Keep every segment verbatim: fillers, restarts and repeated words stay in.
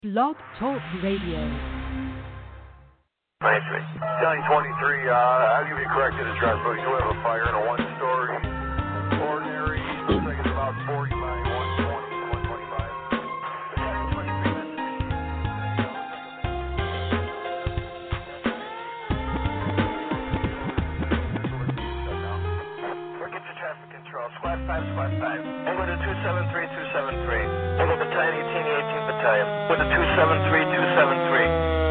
Blog Talk Radio. ninety-three. County twenty-three, uh, I'll give you corrected address, but you have a fire in a one-story ordinary. Looks like it's about forty by one twenty, one twenty-five. We'll get to traffic control. Squad five, squad five. Over to two seven three, two seven three. Over Battalion eighteen, eighteenth Battalion. Over to two seven three, two seven three.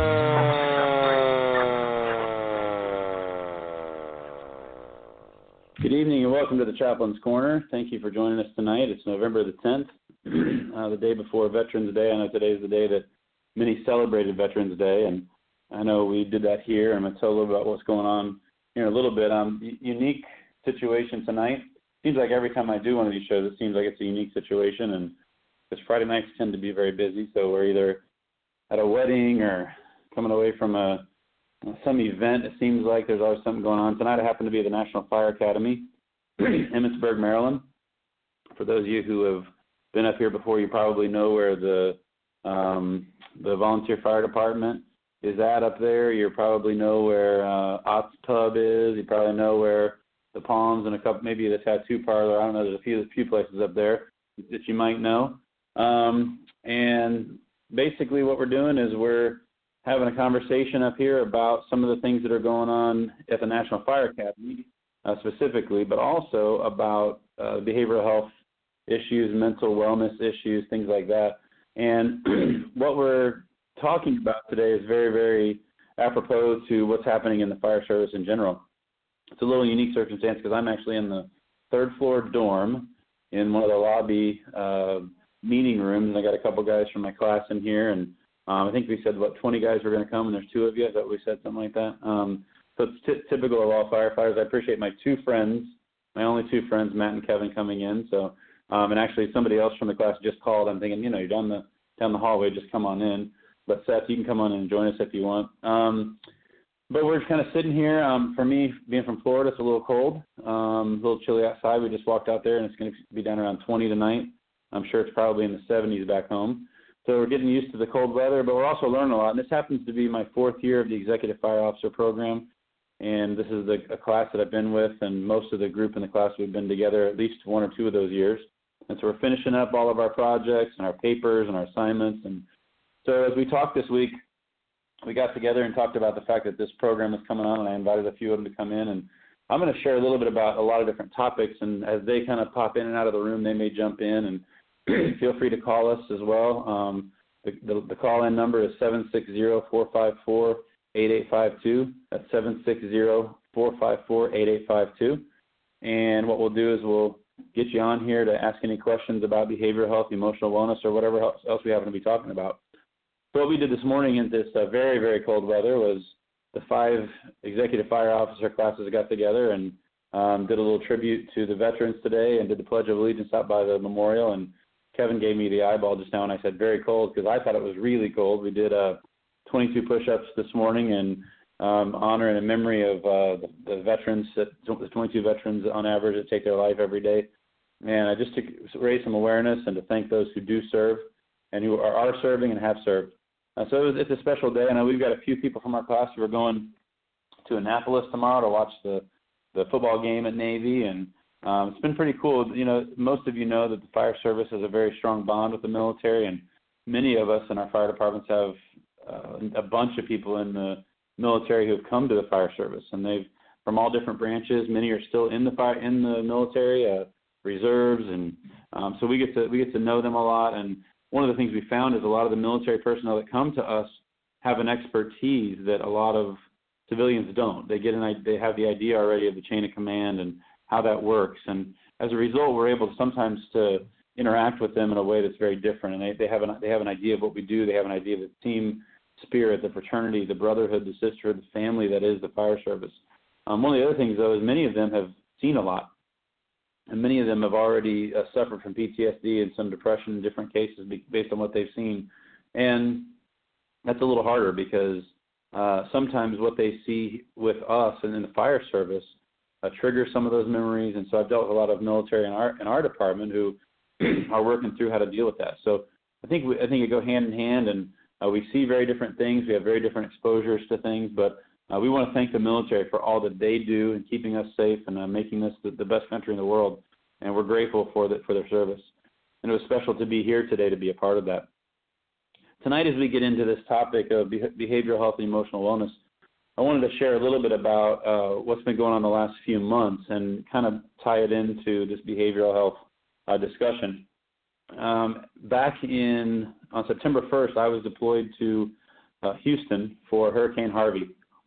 Good evening and welcome to the Chaplain's Corner. Thank you for joining us tonight. It's November the tenth, uh, the day before Veterans Day. I know today is the day that many celebrated Veterans Day, and I know we did that here. I'm going to tell a little about what's going on here in a little bit. Um, unique situation tonight. Seems like every time I do one of these shows, it seems like it's a unique situation, and because Friday nights tend to be very busy, so we're either at a wedding or coming away from a some event. It seems like there's always something going on. Tonight I happen to be at the National Fire Academy, Emmitsburg, Maryland. For those of you who have been up here before, you probably know where the um, the volunteer fire department is at up there. You probably know where uh, Ott's Pub is. You probably know where the Palms and a couple, maybe the Tattoo Parlor. I don't know. There's a few, a few places up there that you might know. Um, and basically what we're doing is we're having a conversation up here about some of the things that are going on at the National Fire Academy uh, specifically, but also about uh, behavioral health issues, mental wellness issues, things like that. And what we're talking about today is very, very apropos to what's happening in the fire service in general. It's a little unique circumstance because I'm actually in the third floor dorm in one of the lobby uh, meeting rooms, and I got a couple guys from my class in here, and Um, I think we said, what, twenty guys were going to come, and there's two of you. I thought we said something like that. Um, so it's t- typical of all firefighters. I appreciate my two friends, my only two friends, Matt and Kevin, coming in. So, um, and actually somebody else from the class just called. I'm thinking, you know, you're down the down the hallway, just come on in. But Seth, you can come on in and join us if you want. Um, but we're just kind of sitting here. Um, for me, being from Florida, it's a little cold, um, a little chilly outside. We just walked out there, and it's going to be down around twenty tonight. I'm sure it's probably in the seventies back home. So we're getting used to the cold weather, but we're also learning a lot. And this happens to be my fourth year of the Executive Fire Officer Program, and this is the, a class that I've been with, and most of the group in the class we've been together at least one or two of those years. And so we're finishing up all of our projects and our papers and our assignments. And so as we talked this week, we got together and talked about the fact that this program is coming on, and I invited a few of them to come in. And I'm going to share a little bit about a lot of different topics, and as they kind of pop in and out of the room, they may jump in, and feel free to call us as well. Um, the, the, the call-in number is seven six zero, four five four, eight eight five two. That's seven six zero, four five four, eight eight five two. And what we'll do is we'll get you on here to ask any questions about behavioral health, emotional wellness, or whatever else we happen to be talking about. So what we did this morning in this uh, very, very cold weather was the five executive fire officer classes got together and um, did a little tribute to the veterans today and did the Pledge of Allegiance out by the memorial. And Kevin gave me the eyeball just now, and I said very cold because I thought it was really cold. We did uh, twenty-two push-ups this morning in um, honor and in memory of uh, the, the veterans, that, the twenty-two veterans on average that take their life every day. And I just to raise some awareness and to thank those who do serve and who are, are serving and have served. Uh, so it was, it's a special day. I know we've got a few people from our class who are going to Annapolis tomorrow to watch the, the football game at Navy, and Um, it's been pretty cool. You know, most of you know that the fire service has a very strong bond with the military, and many of us in our fire departments have uh, a bunch of people in the military who have come to the fire service, and they've from all different branches. Many are still in the fire in the military, uh, reserves, and um, so we get to we get to know them a lot. And one of the things we found is a lot of the military personnel that come to us have an expertise that a lot of civilians don't. They get an they have the idea already of the chain of command and how that works, and as a result, we're able to sometimes to interact with them in a way that's very different. And they, they have an they have an idea of what we do. They have an idea of the team spirit, the fraternity, the brotherhood, the sisterhood, the family that is the fire service. Um, one of the other things, though, is many of them have seen a lot, and many of them have already uh, suffered from P T S D and some depression in different cases based on what they've seen. And that's a little harder because uh, sometimes what they see with us and in the fire service Uh, trigger some of those memories, and so I've dealt with a lot of military in our in our department who are working through how to deal with that. So I think we, I think it go hand in hand, and Uh, we see very different things. We have very different exposures to things, but uh, we want to thank the military for all that they do in keeping us safe and uh, making this the, the best country in the world, and we're grateful for, the, for their service. And it was special to be here today to be a part of that. Tonight, as we get into this topic of behavioral health and emotional wellness, I wanted to share a little bit about uh, what's been going on the last few months and kind of tie it into this behavioral health uh, discussion. Um, back in on September first, I was deployed to uh, Houston for Hurricane Harvey,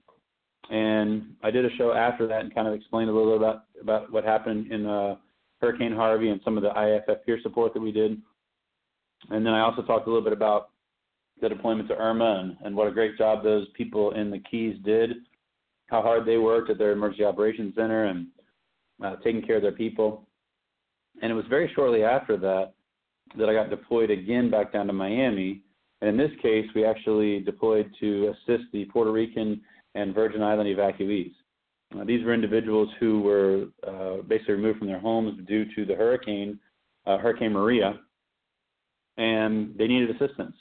and I did a show after that and kind of explained a little bit about, about what happened in uh, Hurricane Harvey and some of the I F F peer support that we did. And then I also talked a little bit about the deployment to Irma and, and what a great job those people in the Keys did, how hard they worked at their emergency operations center and uh, taking care of their people. And it was very shortly after that that I got deployed again back down to Miami. And in this case, we actually deployed to assist the Puerto Rican and Virgin Island evacuees. Uh, these were individuals who were uh, basically removed from their homes due to the hurricane, uh, Hurricane Maria, and they needed assistance.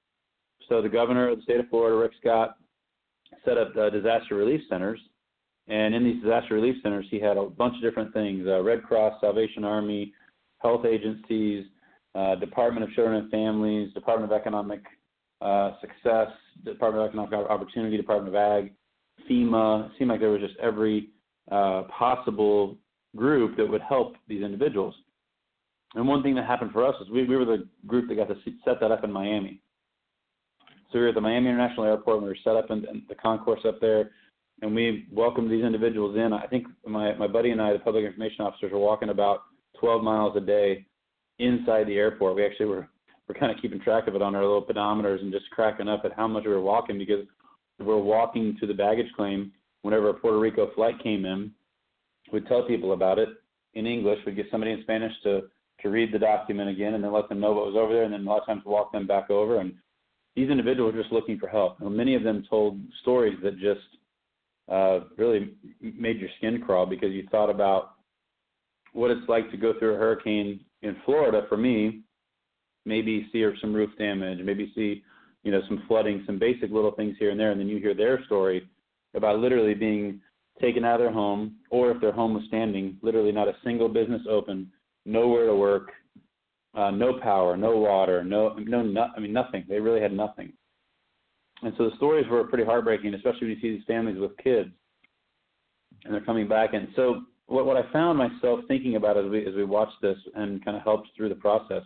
So the governor of the state of Florida, Rick Scott, set up uh, disaster relief centers. And in these disaster relief centers, he had a bunch of different things, uh, Red Cross, Salvation Army, health agencies, uh, Department of Children and Families, Department of Economic uh, Success, Department of Economic Opportunity, Department of Ag, FEMA. It seemed like there was just every uh, possible group that would help these individuals. And one thing that happened for us is we, we were the group that got to set that up in Miami. So we were at the Miami International Airport, and we were set up in, in the concourse up there, and we welcomed these individuals in. I think my, my buddy and I, the public information officers, were walking about twelve miles a day inside the airport. We actually were, were kind of keeping track of it on our little pedometers and just cracking up at how much we were walking, because we were walking to the baggage claim. Whenever a Puerto Rico flight came in, we'd tell people about it in English. We'd get somebody in Spanish to, to read the document again and then let them know what was over there, and then a lot of times walk them back over. And these individuals were just looking for help. And many of them told stories that just uh, really made your skin crawl, because you thought about what it's like to go through a hurricane in Florida. For me, maybe see some roof damage, maybe see, you know, some flooding, some basic little things here and there, and then you hear their story about literally being taken out of their home, or if their home was standing, literally not a single business open, nowhere to work, uh, no power, no water, no, no, no, I mean, nothing. They really had nothing. And so the stories were pretty heartbreaking, especially when you see these families with kids, and they're coming back. And so what, what I found myself thinking about as we as we watched this and kind of helped through the process,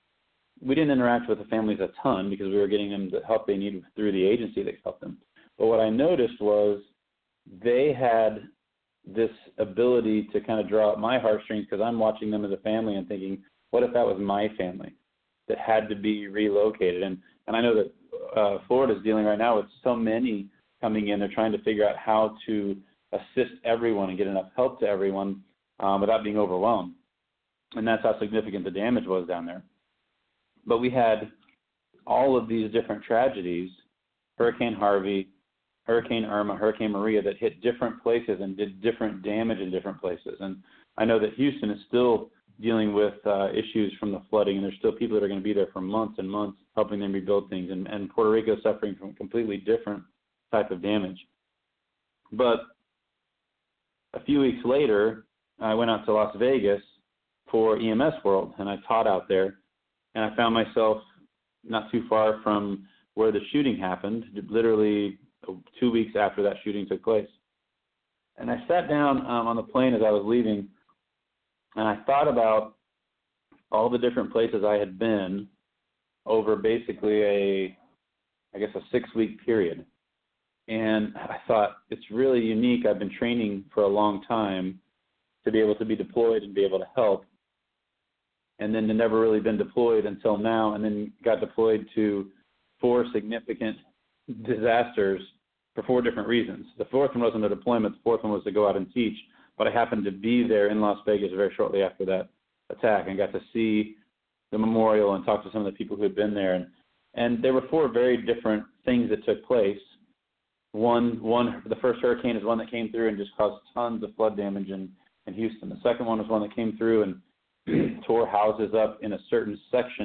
we didn't interact with the families a ton because we were getting them the help they needed through the agency that helped them. But what I noticed was they had this ability to kind of draw out my heartstrings, because I'm watching them as a family and thinking, what if that was my family that had to be relocated? And and I know that uh, Florida is dealing right now with so many coming in. They're trying to figure out how to assist everyone and get enough help to everyone um, without being overwhelmed. And that's how significant the damage was down there. But we had all of these different tragedies, Hurricane Harvey, Hurricane Irma, Hurricane Maria, that hit different places and did different damage in different places. And I know that Houston is still dealing with uh, issues from the flooding, and there's still people that are going to be there for months and months helping them rebuild things. And, and Puerto Rico is suffering from a completely different type of damage. But a few weeks later, I went out to Las Vegas for E M S World, and I taught out there. And I found myself not too far from where the shooting happened, literally two weeks after that shooting took place. And I sat down um, on the plane as I was leaving, and I thought about all the different places I had been over basically a, I guess, a six-week period. And I thought, it's really unique. I've been training for a long time to be able to be deployed and be able to help, and then to never really been deployed until now, and then got deployed to four significant disasters for four different reasons. The fourth one wasn't a deployment. The fourth one was to go out and teach. But I happened to be there in Las Vegas very shortly after that attack and got to see the memorial and talk to some of the people who had been there. And, and there were four very different things that took place. One, one, the first hurricane is one that came through and just caused tons of flood damage in, in Houston. The second one was one that came through and tore houses up in a certain section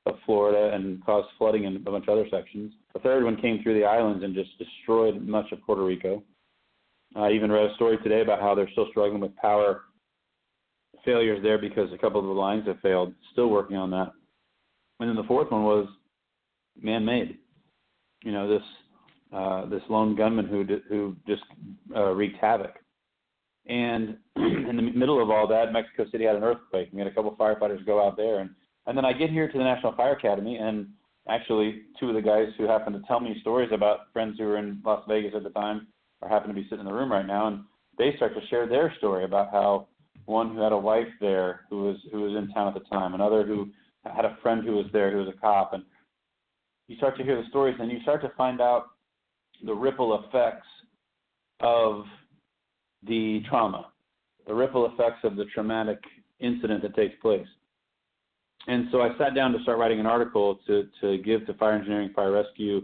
of Florida and caused flooding in a bunch of other sections. A third one came through the islands and just destroyed much of Puerto Rico. I even read a story today about how they're still struggling with power failures there because a couple of the lines have failed. Still working on that. And then the fourth one was man-made. You know, this uh, this lone gunman who who just uh, wreaked havoc. And in the middle of all that, Mexico City had an earthquake. We had a couple of firefighters go out there, and and then I get here to the National Fire Academy, and actually two of the guys who happened to tell me stories about friends who were in Las Vegas at the time are happen to be sitting in the room right now, and they start to share their story about how one who had a wife there who was who was in town at the time, another who had a friend who was there who was a cop, and you start to hear the stories, and you start to find out the ripple effects of the trauma, the ripple effects of the traumatic incident that takes place. And so I sat down to start writing an article to, to give to Fire Engineering, Fire Rescue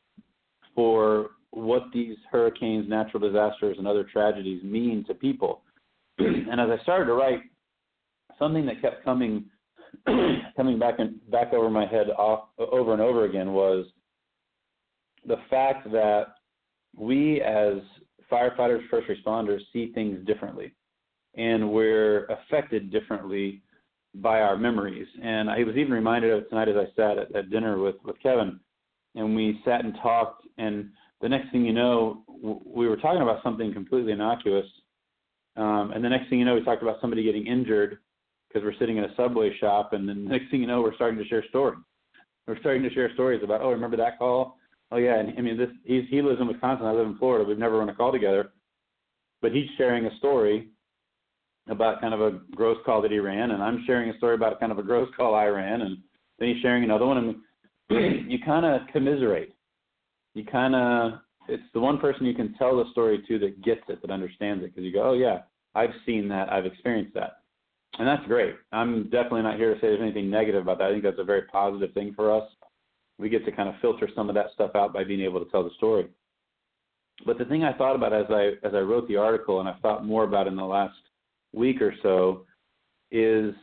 for what these hurricanes, natural disasters, and other tragedies mean to people. And as I started to write, something that kept coming coming back and back over my head off, over and over again was the fact that we as firefighters, first responders, see things differently, and we're affected differently by our memories. And I was even reminded of it tonight as I sat at, at dinner with, with Kevin, and we sat and talked, and the next thing you know, w- we were talking about something completely innocuous, um, and the next thing you know, we talked about somebody getting injured because we're sitting in a Subway shop, and then the next thing you know, we're starting to share stories. We're starting to share stories about, oh, remember that call? Oh, yeah, and I mean, this he's, he lives in Wisconsin, I live in Florida. We've never run a call together, but he's sharing a story about kind of a gross call that he ran, and I'm sharing a story about kind of a gross call I ran, and then he's sharing another one, and you kind of commiserate. You kind of, it's the one person you can tell the story to that gets it, that understands it, because you go, oh, yeah, I've seen that, I've experienced that. And that's great. I'm definitely not here to say there's anything negative about that. I think that's a very positive thing for us. We get to kind of filter some of that stuff out by being able to tell the story. But the thing I thought about as I as I wrote the article, and I've thought more about in the last week or so, is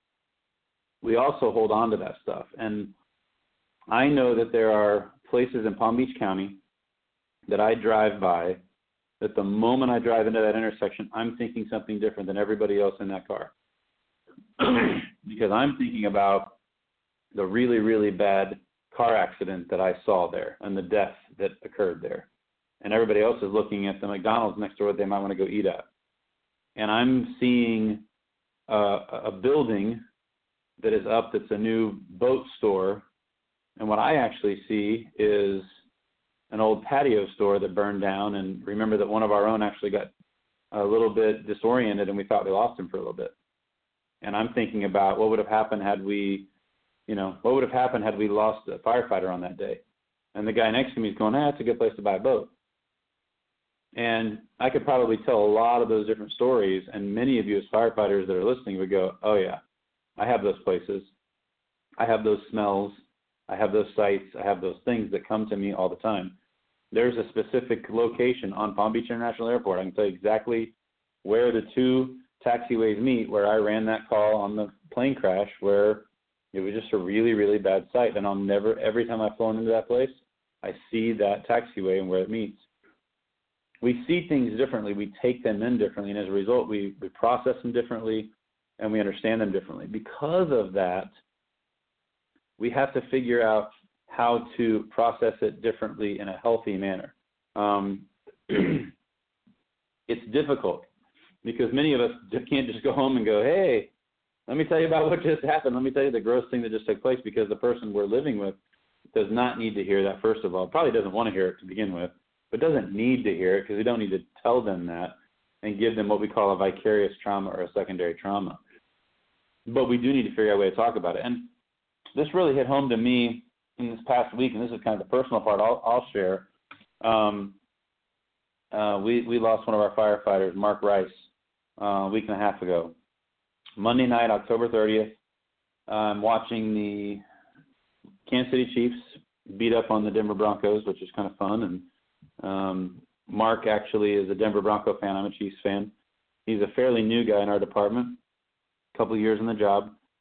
we also hold on to that stuff. And I know that there are places in Palm Beach County that I drive by that the moment I drive into that intersection, I'm thinking something different than everybody else in that car. Because I'm thinking about the really, really bad car accident that I saw there and the death that occurred there. And everybody else is looking at the McDonald's next door that they might want to go eat at. And I'm seeing uh, a building that is up that's a new boat store. And what I actually see is an old patio store that burned down. And remember that one of our own actually got a little bit disoriented and we thought we lost him for a little bit. And I'm thinking about what would have happened had we, you know, what would have happened had we lost a firefighter on that day. And the guy next to me is going, ah, it's a good place to buy a boat. And I could probably tell a lot of those different stories, and many of you as firefighters that are listening would go, oh, yeah, I have those places. I have those smells. I have those sights. I have those things that come to me all the time. There's a specific location on Palm Beach International Airport. I can tell you exactly where the two taxiways meet, where I ran that call on the plane crash, where it was just a really, really bad sight. And I'll never, every time I've flown into that place, I see that taxiway and where it meets. We see things differently. We take them in differently. And as a result, we, we process them differently and we understand them differently. Because of that, we have to figure out how to process it differently in a healthy manner. Um, it's difficult because many of us can't just go home and go, hey, let me tell you about what just happened. Let me tell you the gross thing that just took place, because the person we're living with does not need to hear that, first of all. Probably doesn't want to hear it to begin with, but doesn't need to hear it because we don't need to tell them that and give them what we call a vicarious trauma or a secondary trauma. But we do need to figure out a way to talk about it. And this really hit home to me in this past week, and this is kind of the personal part I'll, I'll share. Um, uh, we, we lost one of our firefighters, Mark Rice, uh, a week and a half ago. Monday night, October thirtieth, I'm watching the Kansas City Chiefs beat up on the Denver Broncos, which is kind of fun. And um, Mark actually is a Denver Bronco fan. I'm a Chiefs fan. He's a fairly new guy in our department, a couple of years in the job.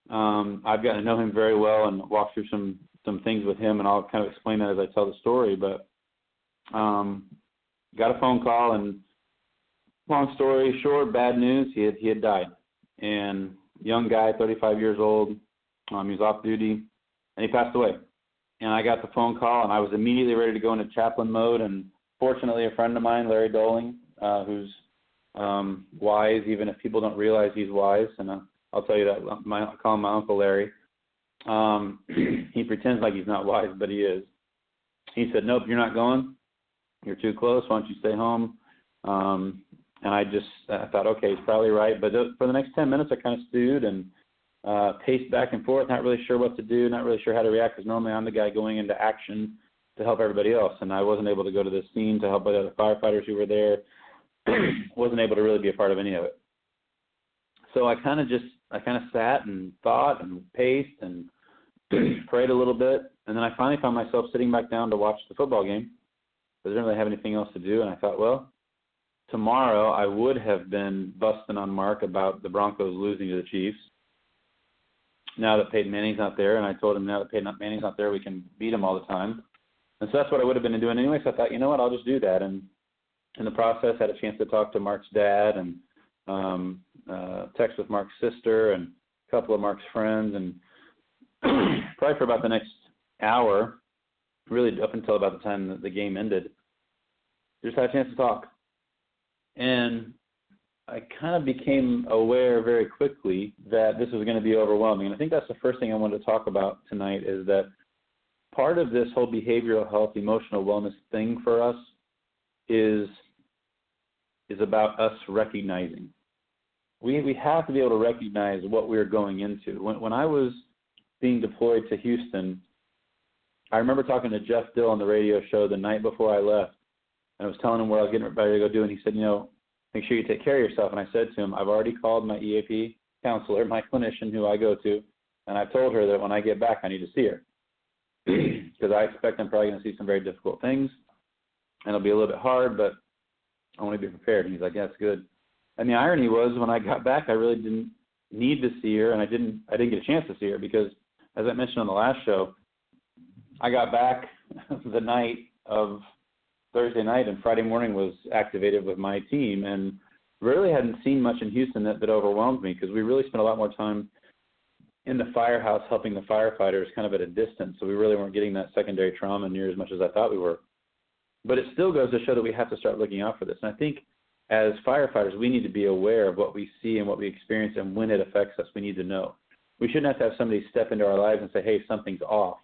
Um, I've gotten to know him very well and walk through some, some things with him, and I'll kind of explain that as I tell the story. But um, got a phone call, and long story short, bad news, he had, he had died. And young guy, thirty-five years old, um, he was off duty, and he passed away. And I got the phone call, and I was immediately ready to go into chaplain mode. And fortunately, a friend of mine, Larry Doling, uh, who's um, wise, even if people don't realize he's wise, and uh, I'll tell you that, my, I call him my Uncle Larry. Um, he pretends like he's not wise, but he is. He said, nope, you're not going. You're too close. Why don't you stay home? Um, and I just I thought, okay, he's probably right. But th- for the next ten minutes, I kind of stewed and uh, paced back and forth, not really sure what to do, not really sure how to react, because normally I'm the guy going into action to help everybody else, and I wasn't able to go to this scene to help the other firefighters who were there. Wasn't able to really be a part of any of it. So I kind of just, I kind of sat and thought and paced and prayed a little bit, and then I finally found myself sitting back down to watch the football game. I didn't really have anything else to do, and I thought, well, tomorrow I would have been busting on Mark about the Broncos losing to the Chiefs. Now that Peyton Manning's not there, and I told him now that Peyton Manning's not there, we can beat him all the time. And so that's what I would have been doing anyway, so I thought, you know what, I'll just do that. And in the process, I had a chance to talk to Mark's dad and um, uh, text with Mark's sister and a couple of Mark's friends. And probably for about the next hour, really up until about the time that the game ended, just had a chance to talk. And I kind of became aware very quickly that this was going to be overwhelming. And I think that's the first thing I wanted to talk about tonight, is that part of this whole behavioral health, emotional wellness thing for us is is about us recognizing. We we have to be able to recognize what we're going into. When when I was being deployed to Houston, I remember talking to Jeff Dill on the radio show the night before I left, and I was telling him what I was getting ready to go do, and he said, you know, make sure you take care of yourself. And I said to him, I've already called my E A P counselor, my clinician who I go to, and I've told her that when I get back, I need to see her, because I expect I'm probably going to see some very difficult things, and it'll be a little bit hard, but I want to be prepared. And he's like, yeah, that's good. And the irony was, when I got back, I really didn't need to see her, and I didn't I didn't get a chance to see her because, as I mentioned on the last show, I got back the night of Thursday night, and Friday morning was activated with my team, and really hadn't seen much in Houston that, that overwhelmed me, because we really spent a lot more time in the firehouse helping the firefighters kind of at a distance, so we really weren't getting that secondary trauma near as much as I thought we were. But it still goes to show that we have to start looking out for this. And I think as firefighters, we need to be aware of what we see and what we experience, and when it affects us, we need to know. We shouldn't have to have somebody step into our lives and say, hey, something's off.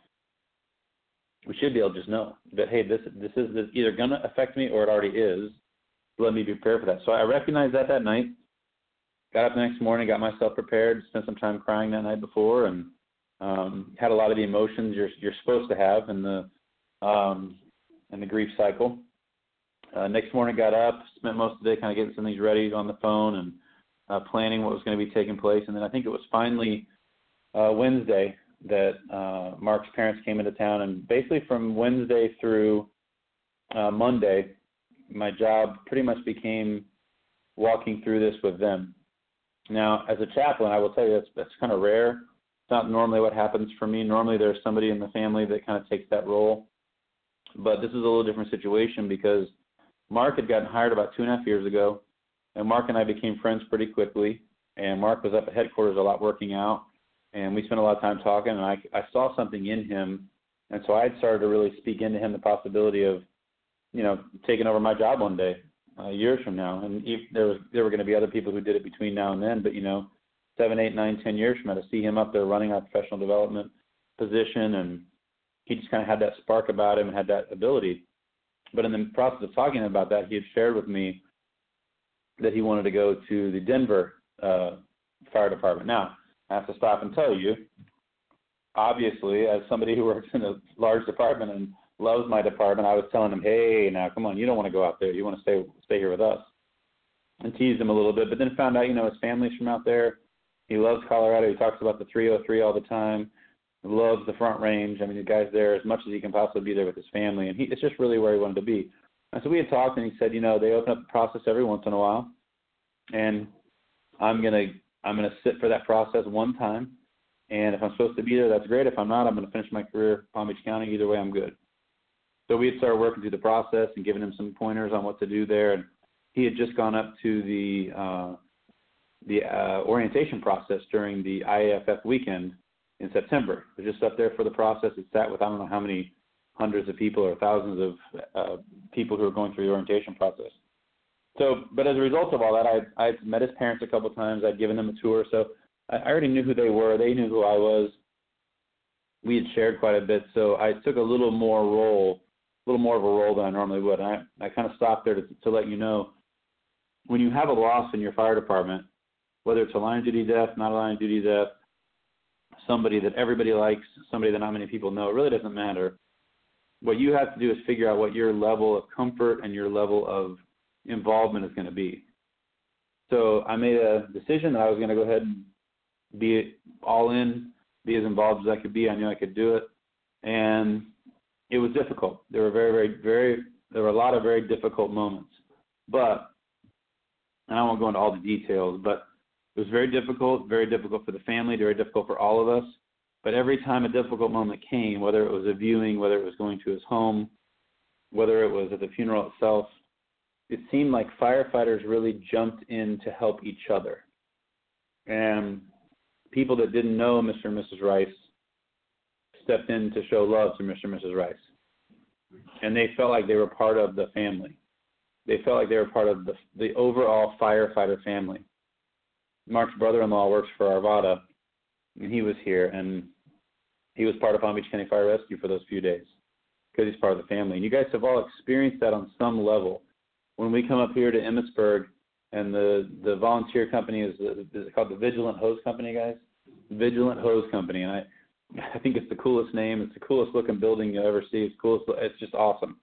We should be able to just know that, hey, this this is this either going to affect me or it already is. Let me be prepared for that. So I recognized that that night, got up the next morning, got myself prepared, spent some time crying that night before, and um, had a lot of the emotions you're you're supposed to have in the um, in the grief cycle. Uh, next morning, got up, spent most of the day kind of getting some things ready on the phone and uh, planning what was going to be taking place. And then I think it was finally uh, Wednesday that uh, Mark's parents came into town. And basically from Wednesday through uh, Monday, my job pretty much became walking through this with them. Now, as a chaplain, I will tell you that's, that's kind of rare. It's not normally what happens for me. Normally there's somebody in the family that kind of takes that role. But this is a little different situation because Mark had gotten hired about two and a half years ago, and Mark and I became friends pretty quickly. And Mark was up at headquarters a lot working out, and we spent a lot of time talking, and I, I saw something in him. And so I had started to really speak into him the possibility of, you know, taking over my job one day, uh, years from now. And if there was there were going to be other people who did it between now and then, but, you know, seven, eight, nine, ten years from now, to see him up there running our professional development position, and he just kind of had that spark about him and had that ability. But in the process of talking about that, he had shared with me that he wanted to go to the Denver uh, Fire Department. Now, I have to stop and tell you, obviously, as somebody who works in a large department and loves my department, I was telling him, hey, now, come on, you don't want to go out there. You want to stay stay here with us. And teased him a little bit, but then found out, you know, his family's from out there. He loves Colorado. He talks about the three oh three all the time. Loves the Front Range. I mean, the guy's there as much as he can possibly be there with his family, and he, it's just really where he wanted to be. And so we had talked, and he said, you know, they open up the process every once in a while, and I'm gonna I'm gonna sit for that process one time, And if I'm supposed to be there, that's great. If I'm not, I'm going to finish my career in Palm Beach County. Either way, I'm good. So we had started working through the process and giving him some pointers on what to do there. And he had just gone up to the uh, the uh, orientation process during the I A F F weekend in September. It was just up there for the process. It sat with I don't know how many hundreds of people or thousands of uh, people who were going through the orientation process. So, but as a result of all that, I I met his parents a couple of times. I'd given them a tour, so I already knew who they were. They knew who I was. We had shared quite a bit, so I took a little more role, a little more of a role than I normally would. And I, I kind of stopped there to, to let you know, when you have a loss in your fire department, whether it's a line of duty death, not a line of duty death, somebody that everybody likes, somebody that not many people know, it really doesn't matter. What you have to do is figure out what your level of comfort and your level of involvement is going to be. So I made a decision that I was going to go ahead and be all in, be as involved as I could be. I knew I could do it. And it was difficult. There were very, very, very, there were a lot of very difficult moments. But, and I won't go into all the details, but it was very difficult, very difficult for the family, very difficult for all of us. But every time a difficult moment came, whether it was a viewing, whether it was going to his home, whether it was at the funeral itself, it seemed like firefighters really jumped in to help each other. And people that didn't know Mister and Missus Rice stepped in to show love to Mister and Missus Rice. And they felt like they were part of the family. They felt like they were part of the, the overall firefighter family. Mark's brother-in-law works for Arvada, and he was here, and he was part of Palm Beach County Fire Rescue for those few days because he's part of the family. And you guys have all experienced that on some level. When we come up here to Emmitsburg, and the, the volunteer company is, is it called the Vigilant Hose Company, guys? Vigilant Hose Company. And I I think it's the coolest name. It's the coolest looking building you'll ever see. It's coolest. It's just awesome.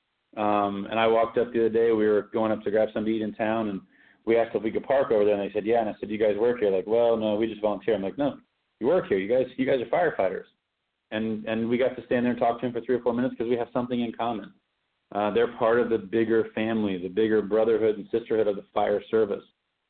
Um, and I walked up the other day. We were going up to grab something to eat in town, and we asked if we could park over there. And they said, yeah. And I said, you guys work here? Like, well, no, we just volunteer. I'm like, no, you work here. You guys you guys are firefighters. And, and we got to stand there and talk to him for three or four minutes because we have something in common. Uh, they're part of the bigger family, the bigger brotherhood and sisterhood of the fire service.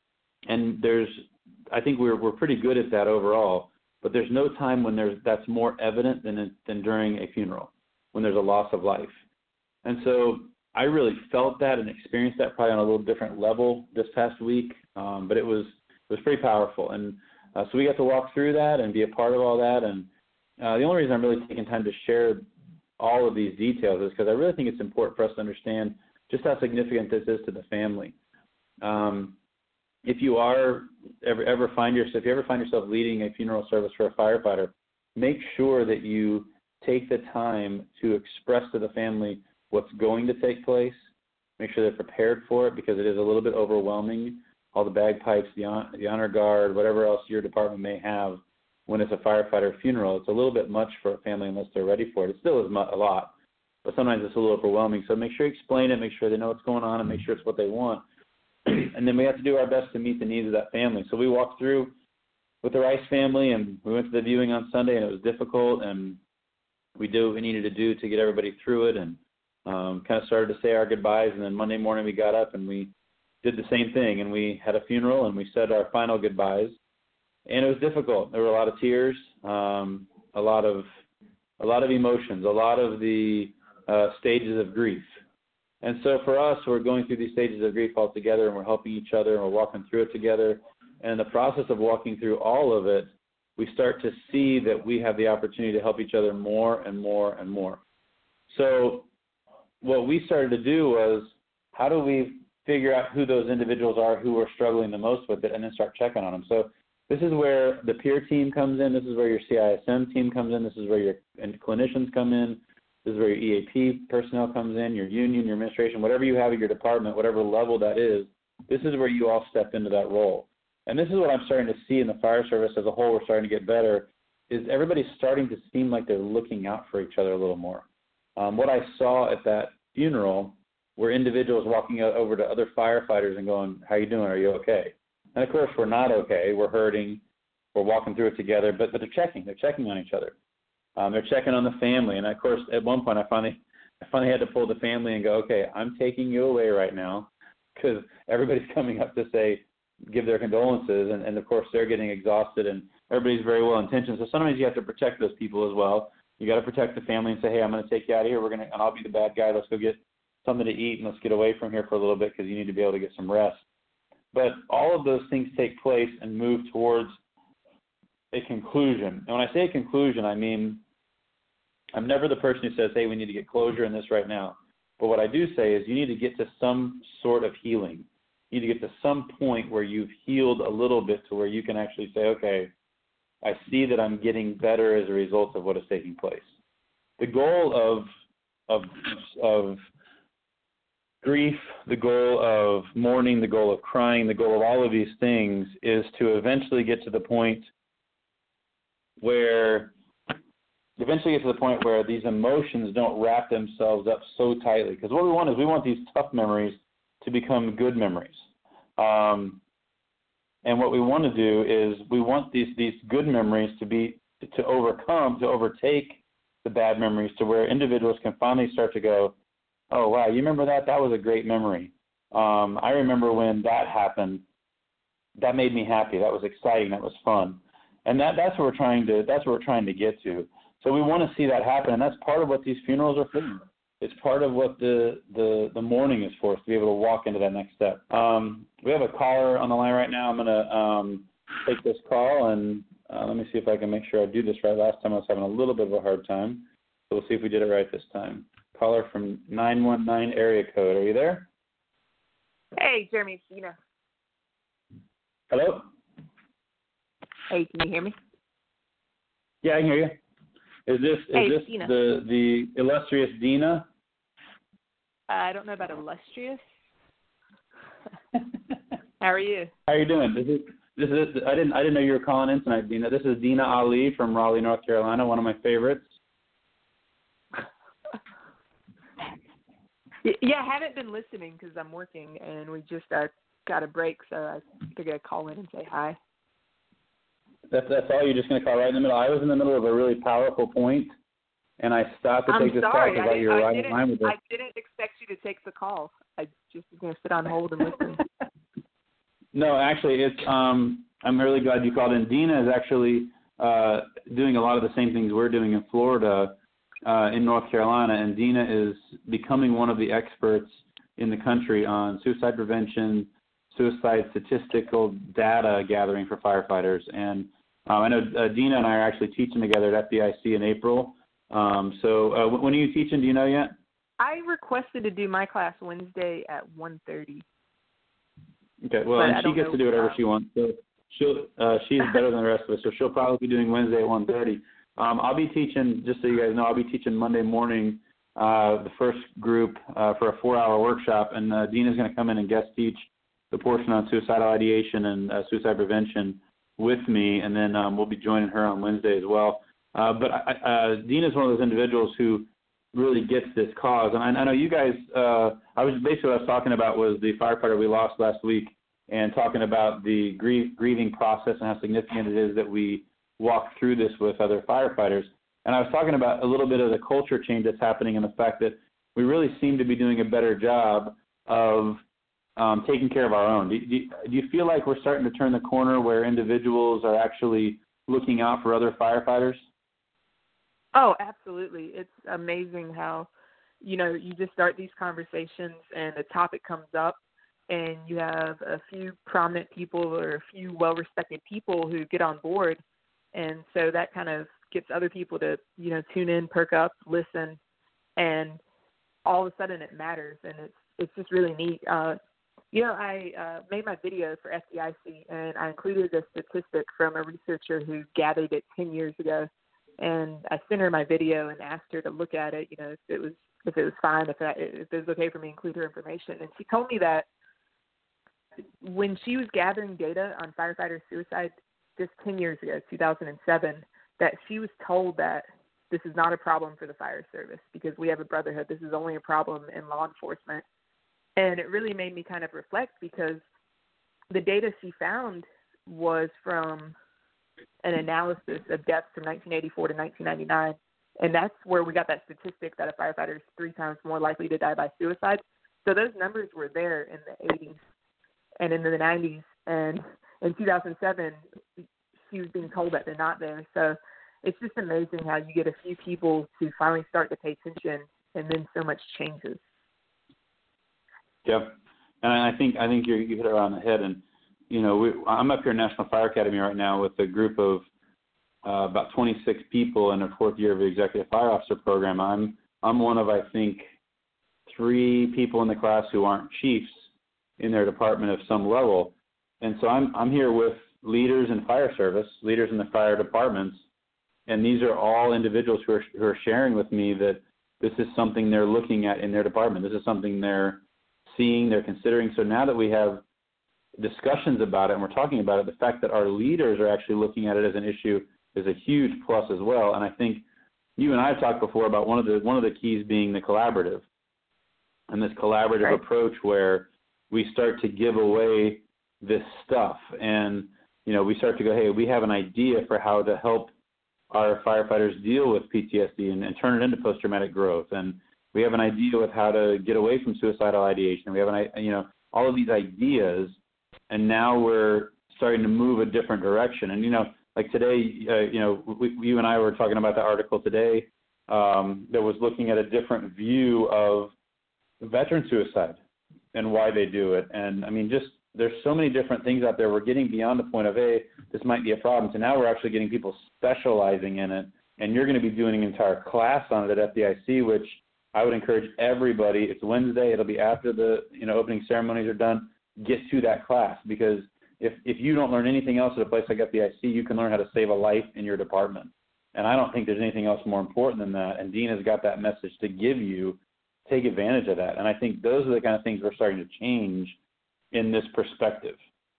And there's, I think we're we're pretty good at that overall, but there's no time when there's that's more evident than than during a funeral, when there's a loss of life. And so I really felt that and experienced that probably on a little different level this past week, um, but it was it was pretty powerful. And uh, so we got to walk through that and be a part of all that. And uh, the only reason I'm really taking time to share all of these details is because I really think it's important for us to understand just how significant this is to the family. Um, if you are ever ever find yourself if you ever find yourself leading a funeral service for a firefighter, make sure that you take the time to express to the family what's going to take place. Make sure they're prepared for it because it is a little bit overwhelming. All the bagpipes, the on, the honor guard, whatever else your department may have. When it's a firefighter funeral, it's a little bit much for a family unless they're ready for it. It still is a lot, but sometimes it's a little overwhelming. So make sure you explain it, make sure they know what's going on, and make sure it's what they want. And then we have to do our best to meet the needs of that family. So we walked through with the Rice family, and we went to the viewing on Sunday, and it was difficult, and we did what we needed to do to get everybody through it, and um, kind of started to say our goodbyes. And then Monday morning we got up and we did the same thing, and we had a funeral, and we said our final goodbyes. And it was difficult. There were a lot of tears, um, a lot of a lot of emotions, a lot of the uh, stages of grief. And so for us, we're going through these stages of grief all together, and we're helping each other, and we're walking through it together. And in the process of walking through all of it, we start to see that we have the opportunity to help each other more and more and more. So what we started to do was, how do we figure out who those individuals are who are struggling the most with it, and then start checking on them? So this is where the peer team comes in. This is where your C I S M team comes in. This is where your clinicians come in. This is where your E A P personnel comes in, your union, your administration, whatever you have at your department, whatever level that is, this is where you all step into that role. And this is what I'm starting to see in the fire service as a whole. We're starting to get better, is everybody's starting to seem like they're looking out for each other a little more. Um, what I saw at that funeral were individuals walking out over to other firefighters and going, how you doing? Are you okay? And, of course, we're not okay. We're hurting. We're walking through it together. But, but they're checking. They're checking on each other. Um, they're checking on the family. And, of course, at one point I finally I finally had to pull the family and go, okay, I'm taking you away right now because everybody's coming up to say, give their condolences. And, and, of course, they're getting exhausted. And everybody's very well intentioned. So sometimes you have to protect those people as well. You got to protect the family and say, hey, I'm going to take you out of here. We're going to, and I'll be the bad guy. Let's go get something to eat and let's get away from here for a little bit because you need to be able to get some rest. But all of those things take place and move towards a conclusion. And when I say a conclusion, I mean I'm never the person who says, hey, we need to get closure in this right now. But what I do say is you need to get to some sort of healing. You need to get to some point where you've healed a little bit to where you can actually say, okay, I see that I'm getting better as a result of what is taking place. The goal of of of grief, the goal of mourning, the goal of crying, the goal of all of these things is to eventually get to the point where eventually get to the point where these emotions don't wrap themselves up so tightly. Because what we want is we want these tough memories to become good memories. Um, and what we want to do is we want these, these good memories to be to overcome, to overtake the bad memories to where individuals can finally start to go, oh, wow, you remember that? That was a great memory. Um, I remember when that happened. That made me happy. That was exciting. That was fun. And that, that's what we're trying to that's what we're trying to get to. So we want to see that happen, and that's part of what these funerals are for. It's part of what the, the, the mourning is for, us to be able to walk into that next step. Um, we have a caller on the line right now. I'm going to um, take this call, and uh, let me see if I can make sure I do this right. Last time I was having a little bit of a hard time, so we'll see if we did it right this time. Caller from nine one nine area code. Are you there? Hey, Jeremy, it's Dina. Hello? Hey, can you hear me? Yeah, I can hear you. Is this is hey, this Dina. the the illustrious Dina? Uh, I don't know about illustrious. How are you? How are you doing? This is this is I didn't I didn't know you were calling in tonight, Dina. This is Dina Ali from Raleigh, North Carolina, one of my favorites. Yeah, I haven't been listening because I'm working, and we just uh, got a break, so I figured I'd call in and say hi. That's that's all. You're just going to call right in the middle. I was in the middle of a really powerful point, and I stopped to I'm take this sorry. call because you were right in line with it. I didn't expect you to take the call. I just was going to sit on hold and listen. No, actually, it's. Um, I'm really glad you called in. Dina is actually uh, doing a lot of the same things we're doing in Florida, uh, in North Carolina, and Dina is becoming one of the experts in the country on suicide prevention, suicide statistical data gathering for firefighters. And um, I know uh, Dina and I are actually teaching together at F D I C in April. Um, so uh, when are you teaching? Do you know yet? I requested to do my class Wednesday at one thirty. Okay, well, and she gets to do whatever she wants. So she'll, uh, she's better than the rest of us, so she'll probably be doing Wednesday at one thirty. Um, I'll be teaching, just so you guys know, I'll be teaching Monday morning uh, the first group uh, for a four-hour workshop, and uh, Dina's going to come in and guest teach the portion on suicidal ideation and uh, suicide prevention with me, and then um, we'll be joining her on Wednesday as well. Uh, but I, uh, Dina's one of those individuals who really gets this cause, and I, I know you guys. Uh, I was basically what I was talking about was the firefighter we lost last week, and talking about the grief, grieving process and how significant it is that we walk through this with other firefighters. And I was talking about a little bit of the culture change that's happening and the fact that we really seem to be doing a better job of um, taking care of our own. Do, do, do you feel like we're starting to turn the corner where individuals are actually looking out for other firefighters? Oh, absolutely. It's amazing how, you know, you just start these conversations and a topic comes up and you have a few prominent people or a few well-respected people who get on board. And so that kind of gets other people to, you know, tune in, perk up, listen, and all of a sudden it matters. And it's it's just really neat. Uh, you know, I uh, made my video for F D I C, and I included a statistic from a researcher who gathered it ten years ago. And I sent her my video and asked her to look at it, you know, if it was if it was fine, if, I, if it was okay for me to include her information. And she told me that when she was gathering data on firefighter suicide just ten years ago, two thousand seven, that she was told that this is not a problem for the fire service because we have a brotherhood. This is only a problem in law enforcement. And it really made me kind of reflect because the data she found was from an analysis of deaths from nineteen eighty-four to nineteen ninety-nine. And that's where we got that statistic that a firefighter is three times more likely to die by suicide. So those numbers were there in the eighties and in the nineties. And in two thousand seven, she was being told that they're not there. So it's just amazing how you get a few people to finally start to pay attention, and then so much changes. Yep, and I think I think you you hit it around the head. And you know, we, I'm up here at National Fire Academy right now with a group of uh, about twenty-six people in their fourth year of the Executive Fire Officer program. I'm I'm one of I think three people in the class who aren't chiefs in their department of some level, and so I'm I'm here with leaders in fire service, leaders in the fire departments, and these are all individuals who are who are sharing with me that this is something they're looking at in their department. This is something they're seeing, they're considering. So now that we have discussions about it and we're talking about it, the fact that our leaders are actually looking at it as an issue is a huge plus as well. And I think you and I have talked before about one of the one of the keys being the collaborative, and this collaborative right. approach where we start to give away this stuff, and you know, we start to go, hey, we have an idea for how to help our firefighters deal with P T S D and, and turn it into post-traumatic growth, and we have an idea with how to get away from suicidal ideation. We have an, you know, all of these ideas, and now we're starting to move a different direction. And you know, like today, uh, you know, we, you and I were talking about the article today um, that was looking at a different view of veteran suicide and why they do it. And I mean, just there's so many different things out there. We're getting beyond the point of, hey, this might be a problem. So now we're actually getting people specializing in it, and you're going to be doing an entire class on it at F D I C, which I would encourage everybody. It's Wednesday. It'll be after the you know opening ceremonies are done. Get to that class, because if if you don't learn anything else at a place like F D I C, you can learn how to save a life in your department. And I don't think there's anything else more important than that. And Dean has got that message to give you. Take advantage of that. And I think those are the kind of things we're starting to change in this perspective.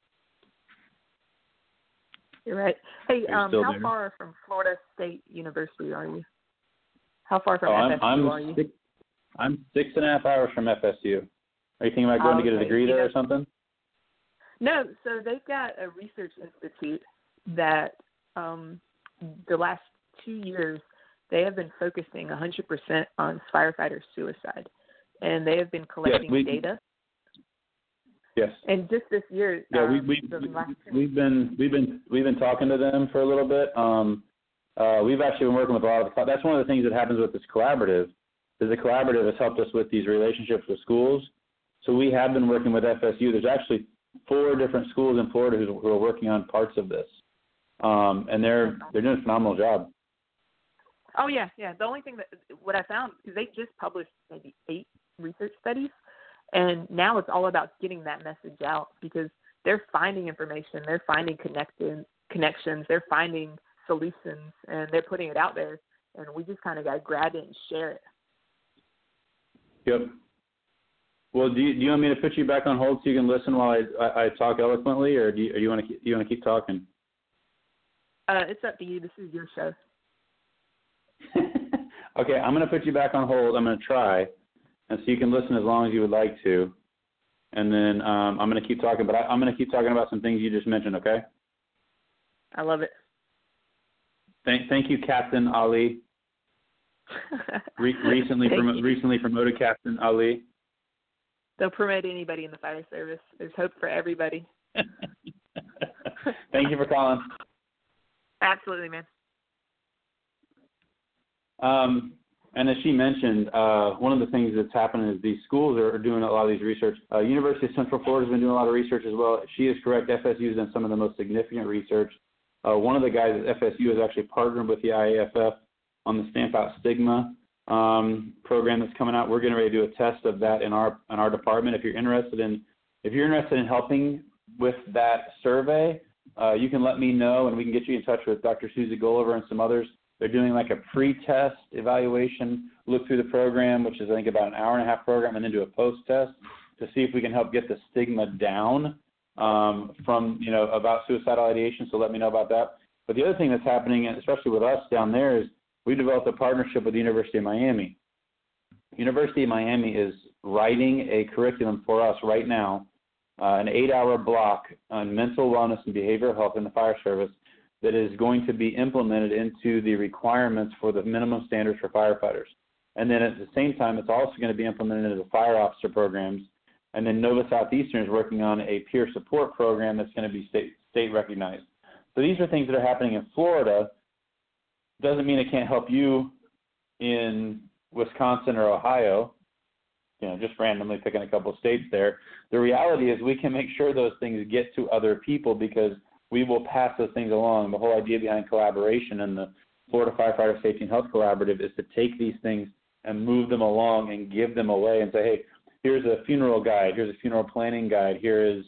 You're right. Hey, You're um, how there? far from Florida State University are you? How far from oh, F S U I'm, I'm are you? Six, I'm six and a half hours from F S U. Are you thinking about going oh, to get a okay. degree there you know, or something? No, so they've got a research institute that um, the last two years they have been focusing one hundred percent on firefighter suicide, and they have been collecting yes, we, data. Yes. And just this year, yeah, um, we, we, the we, last we've been we've been we've been talking to them for a little bit. Um, uh, we've actually been working with a lot of. That's one of the things that happens with this collaborative. Is the collaborative has helped us with these relationships with schools. So we have been working with F S U. There's actually four different schools in Florida who, who are working on parts of this, um, and they're they're doing a phenomenal job. Oh yeah, yeah. The only thing that what I found is they just published maybe eight research studies, and now it's all about getting that message out, because they're finding information, they're finding connecting connections, they're finding solutions, and they're putting it out there, and we just kind of got to grab it and share it. Yep. Well, do you, do you want me to put you back on hold so you can listen while I, I, I talk eloquently, or do you, or you want to keep, you want to keep talking? Uh, it's up to you. This is your show. Okay, I'm going to put you back on hold. I'm going to try, and so you can listen as long as you would like to, and then um, I'm going to keep talking. But I, I'm going to keep talking about some things you just mentioned. Okay. I love it. Thank, thank you, Captain Ali. Re- recently, prom- recently promoted Captain Ali. They'll promote anybody in the fire service. There's hope for everybody. Thank you for calling. Absolutely, man. Um, and as she mentioned, uh, one of the things that's happening is these schools are, are doing a lot of these research. Uh, University of Central Florida has been doing a lot of research as well. She is correct. F S U has done some of the most significant research. Uh, one of the guys at F S U has actually partnered with the I A F F on the Stamp Out Stigma um, program that's coming out. We're getting ready to do a test of that in our in our department. If you're interested in if you're interested in helping with that survey, uh, you can let me know, and we can get you in touch with Doctor Susie Gulliver and some others. They're doing like a pre-test evaluation, look through the program, which is I think about an hour and a half program, and then do a post-test to see if we can help get the stigma down um, from, you know, about suicidal ideation. So let me know about that. But the other thing that's happening, especially with us down there, is we developed a partnership with the University of Miami. University of Miami is writing a curriculum for us right now, uh, an eight-hour block on mental wellness and behavioral health in the fire service that is going to be implemented into the requirements for the minimum standards for firefighters. And then at the same time, it's also going to be implemented into the fire officer programs. And then Nova Southeastern is working on a peer support program that's going to be state, state recognized. So these are things that are happening in Florida. Doesn't mean it can't help you in Wisconsin or Ohio, you know, just randomly picking a couple of states there. The reality is we can make sure those things get to other people because we will pass those things along. The whole idea behind collaboration and the Florida Firefighter Safety and Health Collaborative is to take these things and move them along and give them away and say, hey, here's a funeral guide, here's a funeral planning guide, here is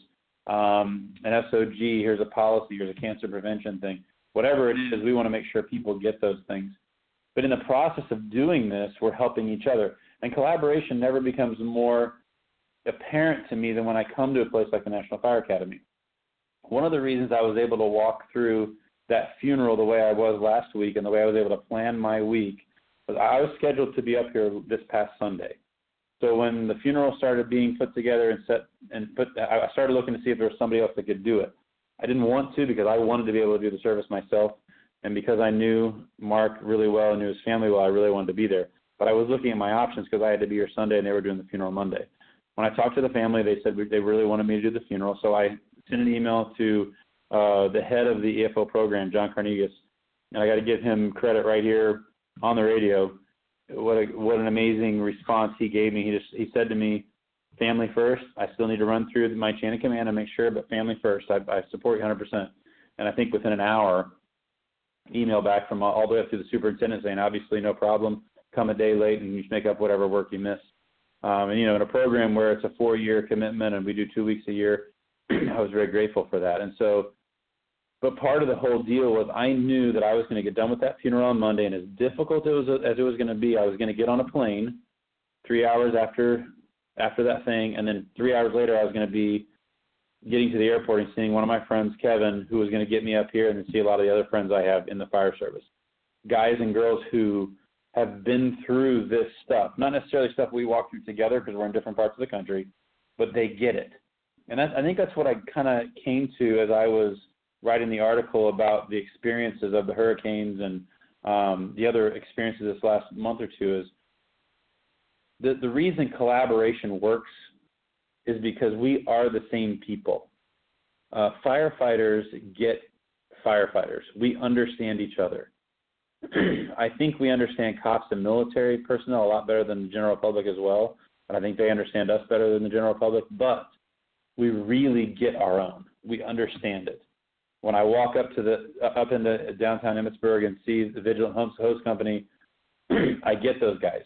um, an S O G, here's a policy, here's a cancer prevention thing. Whatever it is, we want to make sure people get those things. But in the process of doing this, we're helping each other. And collaboration never becomes more apparent to me than when I come to a place like the National Fire Academy. One of the reasons I was able to walk through that funeral the way I was last week and the way I was able to plan my week was I was scheduled to be up here this past Sunday. So when the funeral started being put together and set and put, I started looking to see if there was somebody else that could do it. I didn't want to because I wanted to be able to do the service myself, and because I knew Mark really well and knew his family well, I really wanted to be there. But I was looking at my options because I had to be here Sunday and they were doing the funeral Monday. When I talked to the family, they said they really wanted me to do the funeral, so I sent an email to uh, the head of the E F O program, John Carnegas, and I got to give him credit right here on the radio. What a, what an amazing response he gave me. He just he said to me, family first. I still need to run through my chain of command and make sure, but family first. I, I support you one hundred percent. And I think within an hour, email back from all the way up to the superintendent saying, obviously no problem, come a day late and you just make up whatever work you miss. Um, and, you know, in a program where it's a four-year commitment and we do two weeks a year, I was very grateful for that. And so, but part of the whole deal was I knew that I was going to get done with that funeral on Monday, and as difficult it was, as it was going to be, I was going to get on a plane three hours after after that thing, and then three hours later I was going to be getting to the airport and seeing one of my friends, Kevin, who was going to get me up here and then see a lot of the other friends I have in the fire service, guys and girls who have been through this stuff, not necessarily stuff we walk through together because we're in different parts of the country, but they get it. And that, I think that's what I kind of came to as I was writing the article about the experiences of the hurricanes and um, the other experiences this last month or two is the, the reason collaboration works is because we are the same people. Uh, firefighters get firefighters. We understand each other. I think we understand cops and military personnel a lot better than the general public as well, and I think they understand us better than the general public, but we really get our own. We understand it. When I walk up to the uh, up into downtown Emmitsburg and see the Vigilant Hose Company, I get those guys.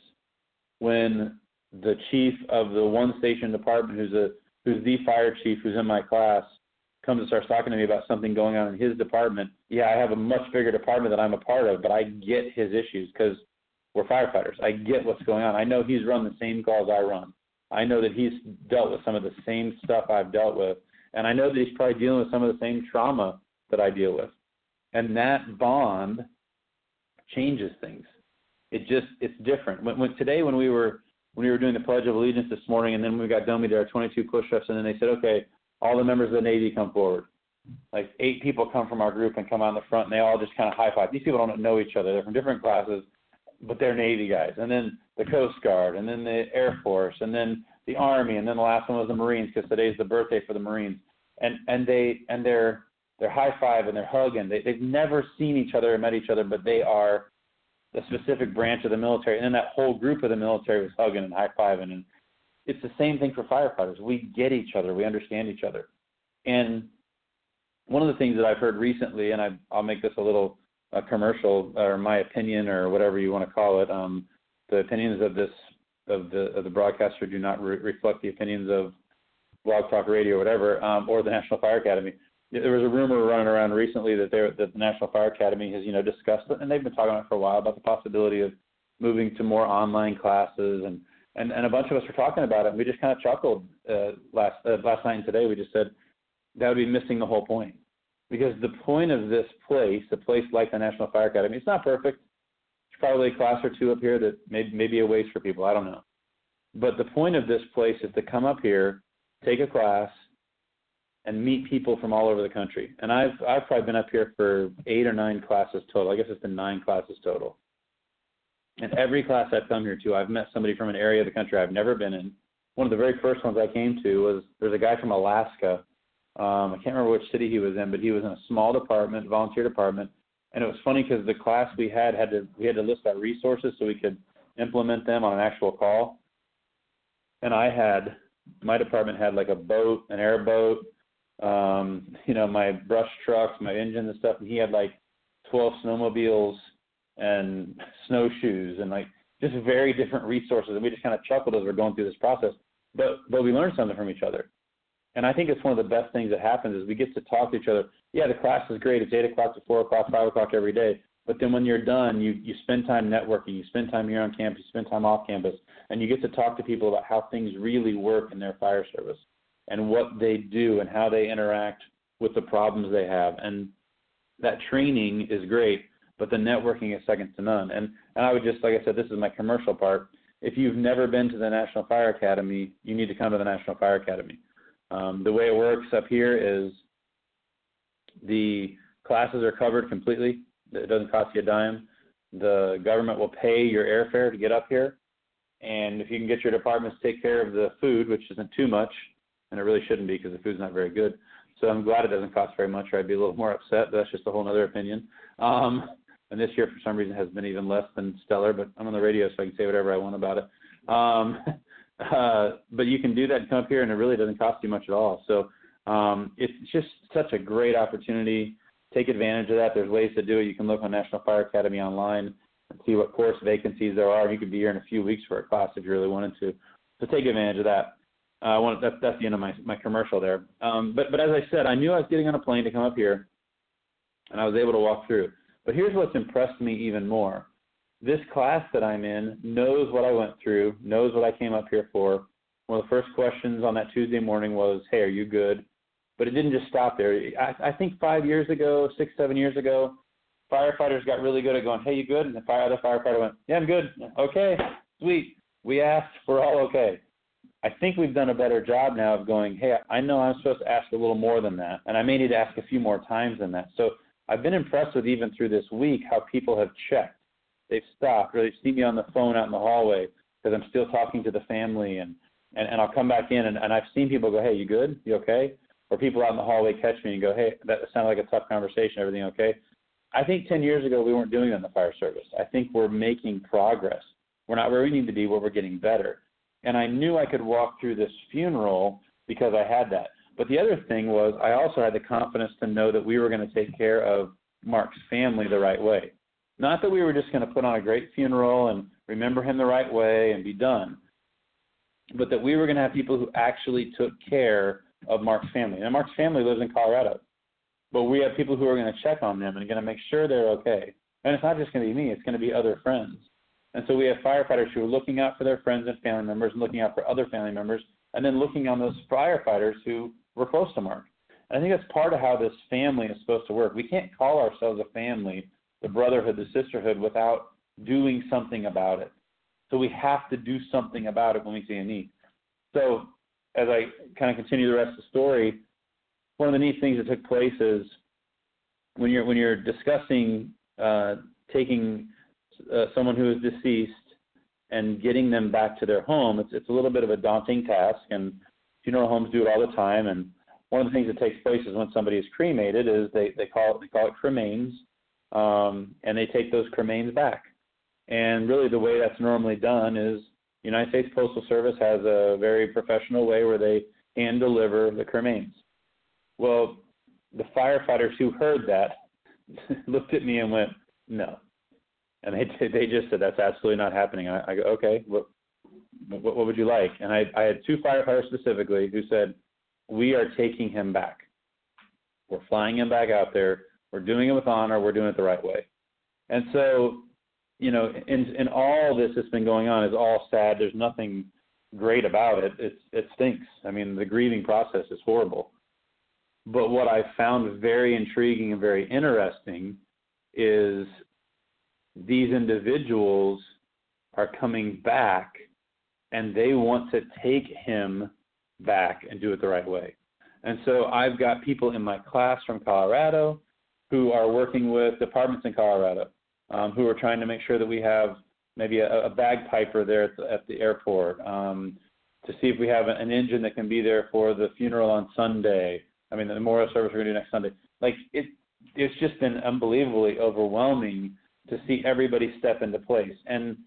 When the chief of the one station department, who's a who's the fire chief, who's in my class, comes and starts talking to me about something going on in his department, yeah, I have a much bigger department that I'm a part of, but I get his issues because we're firefighters. I get what's going on. I know he's run the same calls I run. I know that he's dealt with some of the same stuff I've dealt with, and I know that he's probably dealing with some of the same trauma that I deal with. And that bond changes things. It just, it's different. When, when today, when we were when we were doing the Pledge of Allegiance this morning, and then we got done, we did our twenty-two push-ups, and then they said, okay, all the members of the Navy come forward. Like eight people come from our group and come out in the front, and they all just kind of high-five. These people don't know each other. They're from different classes, but they're Navy guys. And then the Coast Guard, and then the Air Force, and then the Army, and then the last one was the Marines because today's the birthday for the Marines. And and they and they're they're high-five and they're hugging. They, they've never seen each other or met each other, but they are a specific branch of the military. And then that whole group of the military was hugging and high-fiving. And it's the same thing for firefighters. We get each other. We understand each other. And one of the things that I've heard recently, and I, I'll make this a little uh, commercial, or my opinion, or whatever you want to call it, um, the opinions of this of the of the broadcaster do not re- reflect the opinions of Blog Talk Radio, or whatever, um, or the National Fire Academy. There was a rumor running around recently that, that the National Fire Academy has, you know, discussed it, and they've been talking about it for a while, about the possibility of moving to more online classes, and, and, and a bunch of us were talking about it, and we just kind of chuckled uh, last uh, last night and today. We just said that would be missing the whole point, because the point of this place, a place like the National Fire Academy, it's not perfect. There's probably a class or two up here that may, may be a waste for people. I don't know. But the point of this place is to come up here, take a class, and meet people from all over the country. And I've I've probably been up here for eight or nine classes total. I guess it's been nine classes total. And every class I've come here to, I've met somebody from an area of the country I've never been in. One of the very first ones I came to was, there's a guy from Alaska Um, I can't remember which city he was in, but he was in a small department, volunteer department. And it was funny because the class we had had to we had to list our resources so we could implement them on an actual call. And I had my department had like a boat, an airboat, um, you know, my brush trucks, my engines and stuff, and he had like twelve snowmobiles and snowshoes and like just very different resources. And we just kind of chuckled as we're going through this process. But but we learned something from each other. And I think it's one of the best things that happens is we get to talk to each other. Yeah, the class is great. It's eight o'clock to four o'clock, five o'clock every day. But then when you're done, you, you spend time networking. You spend time here on campus. You spend time off campus. And you get to talk to people about how things really work in their fire service and what they do and how they interact with the problems they have. And that training is great, but the networking is second to none. And, and I would just, like I said, this is my commercial part. If you've never been to the National Fire Academy, you need to come to the National Fire Academy. Um, the way it works up here is the classes are covered completely. It doesn't cost you a dime. The government will pay your airfare to get up here. And if you can get your departments to take care of the food, which isn't too much, and it really shouldn't be because the food's not very good. So I'm glad it doesn't cost very much or I'd be a little more upset, but that's just a whole other opinion. Um, and this year, for some reason, has been even less than stellar, but I'm on the radio, so I can say whatever I want about it. Um, uh, but you can do that and come up here, and it really doesn't cost you much at all. So um, it's just such a great opportunity. Take advantage of that. There's ways to do it. You can look on National Fire Academy online and see what course vacancies there are. You could be here in a few weeks for a class if you really wanted to. So take advantage of that. Uh, I want that's that's the end of my my commercial there. Um, but but as I said, I knew I was getting on a plane to come up here, and I was able to walk through. But here's what's impressed me even more. This class that I'm in knows what I went through, knows what I came up here for. One of the first questions on that Tuesday morning was, "Hey, are you good?" But it didn't just stop there. I, I think five years ago, six, seven years ago, firefighters got really good at going, "Hey, you good?" And the fire, other firefighter went, "Yeah, I'm good." "Okay, sweet. We asked, we're all okay." I think we've done a better job now of going, "Hey, I know I'm supposed to ask a little more than that, and I may need to ask a few more times than that." So I've been impressed with even through this week how people have checked. They've stopped, or they've seen me on the phone out in the hallway because I'm still talking to the family, and, and, and I'll come back in, and, and I've seen people go, "Hey, you good? You okay?" Or people out in the hallway catch me and go, "Hey, that sounded like a tough conversation. Everything okay?" I think ten years ago we weren't doing that in the fire service. I think we're making progress. We're not where we need to be, but we're getting better. And I knew I could walk through this funeral because I had that. But the other thing was I also had the confidence to know that we were going to take care of Mark's family the right way. Not that we were just going to put on a great funeral and remember him the right way and be done, but that we were going to have people who actually took care of Mark's family. And Mark's family lives in Colorado, but we have people who are going to check on them and going to make sure they're okay. And it's not just going to be me, it's going to be other friends. And so we have firefighters who are looking out for their friends and family members and looking out for other family members, and then looking on those firefighters who were close to Mark. And I think that's part of how this family is supposed to work. We can't call ourselves a family, the brotherhood, the sisterhood, without doing something about it. So we have to do something about it when we see a need. So as I kind of continue the rest of the story, one of the neat things that took place is when you're when you're discussing uh, taking uh, someone who is deceased and getting them back to their home, it's it's a little bit of a daunting task, and funeral homes do it all the time. And one of the things that takes place is when somebody is cremated is they, they call it they call it cremains, um, and they take those cremains back. And really the way that's normally done is the United States Postal Service has a very professional way where they hand deliver the cremains. Well, the firefighters who heard that looked at me and went, "No." And they they just said, "That's absolutely not happening." I, I go, "Okay, what, what what would you like?" And I, I had two firefighters specifically who said, "We are taking him back. We're flying him back out there. We're doing it with honor. We're doing it the right way." And so, you know, in in all this that's been going on is all sad. There's nothing great about it. It's it stinks. I mean, the grieving process is horrible. But what I found very intriguing and very interesting is these individuals are coming back and they want to take him back and do it the right way. And so I've got people in my class from Colorado who are working with departments in Colorado um, who are trying to make sure that we have maybe a, a bagpiper there at the, at the airport um, to see if we have an engine that can be there for the funeral on Sunday. I mean, the memorial service we're going to do next Sunday. Like, it, it's just been unbelievably overwhelming to see everybody step into place. And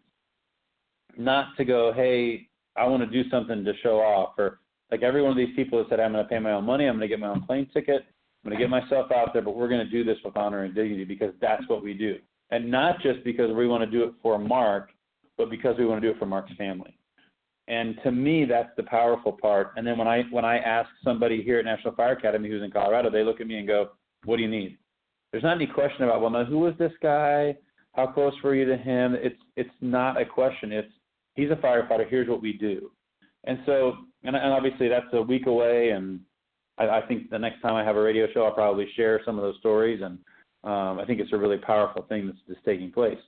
not to go, hey, I want to do something to show off. Or like every one of these people that said, I'm going to pay my own money, I'm going to get my own plane ticket, I'm going to get myself out there, but we're going to do this with honor and dignity because that's what we do. And not just because we want to do it for Mark, but because we want to do it for Mark's family. And to me, that's the powerful part. And then when I when I ask somebody here at National Fire Academy who's in Colorado, they look at me and go, what do you need? There's not any question about, well, now who was this guy? How close were you to him? It's it's not a question. It's he's a firefighter. Here's what we do. And so, and, and obviously that's a week away. And I, I think the next time I have a radio show, I'll probably share some of those stories. And um, I think it's a really powerful thing that's, that's taking place.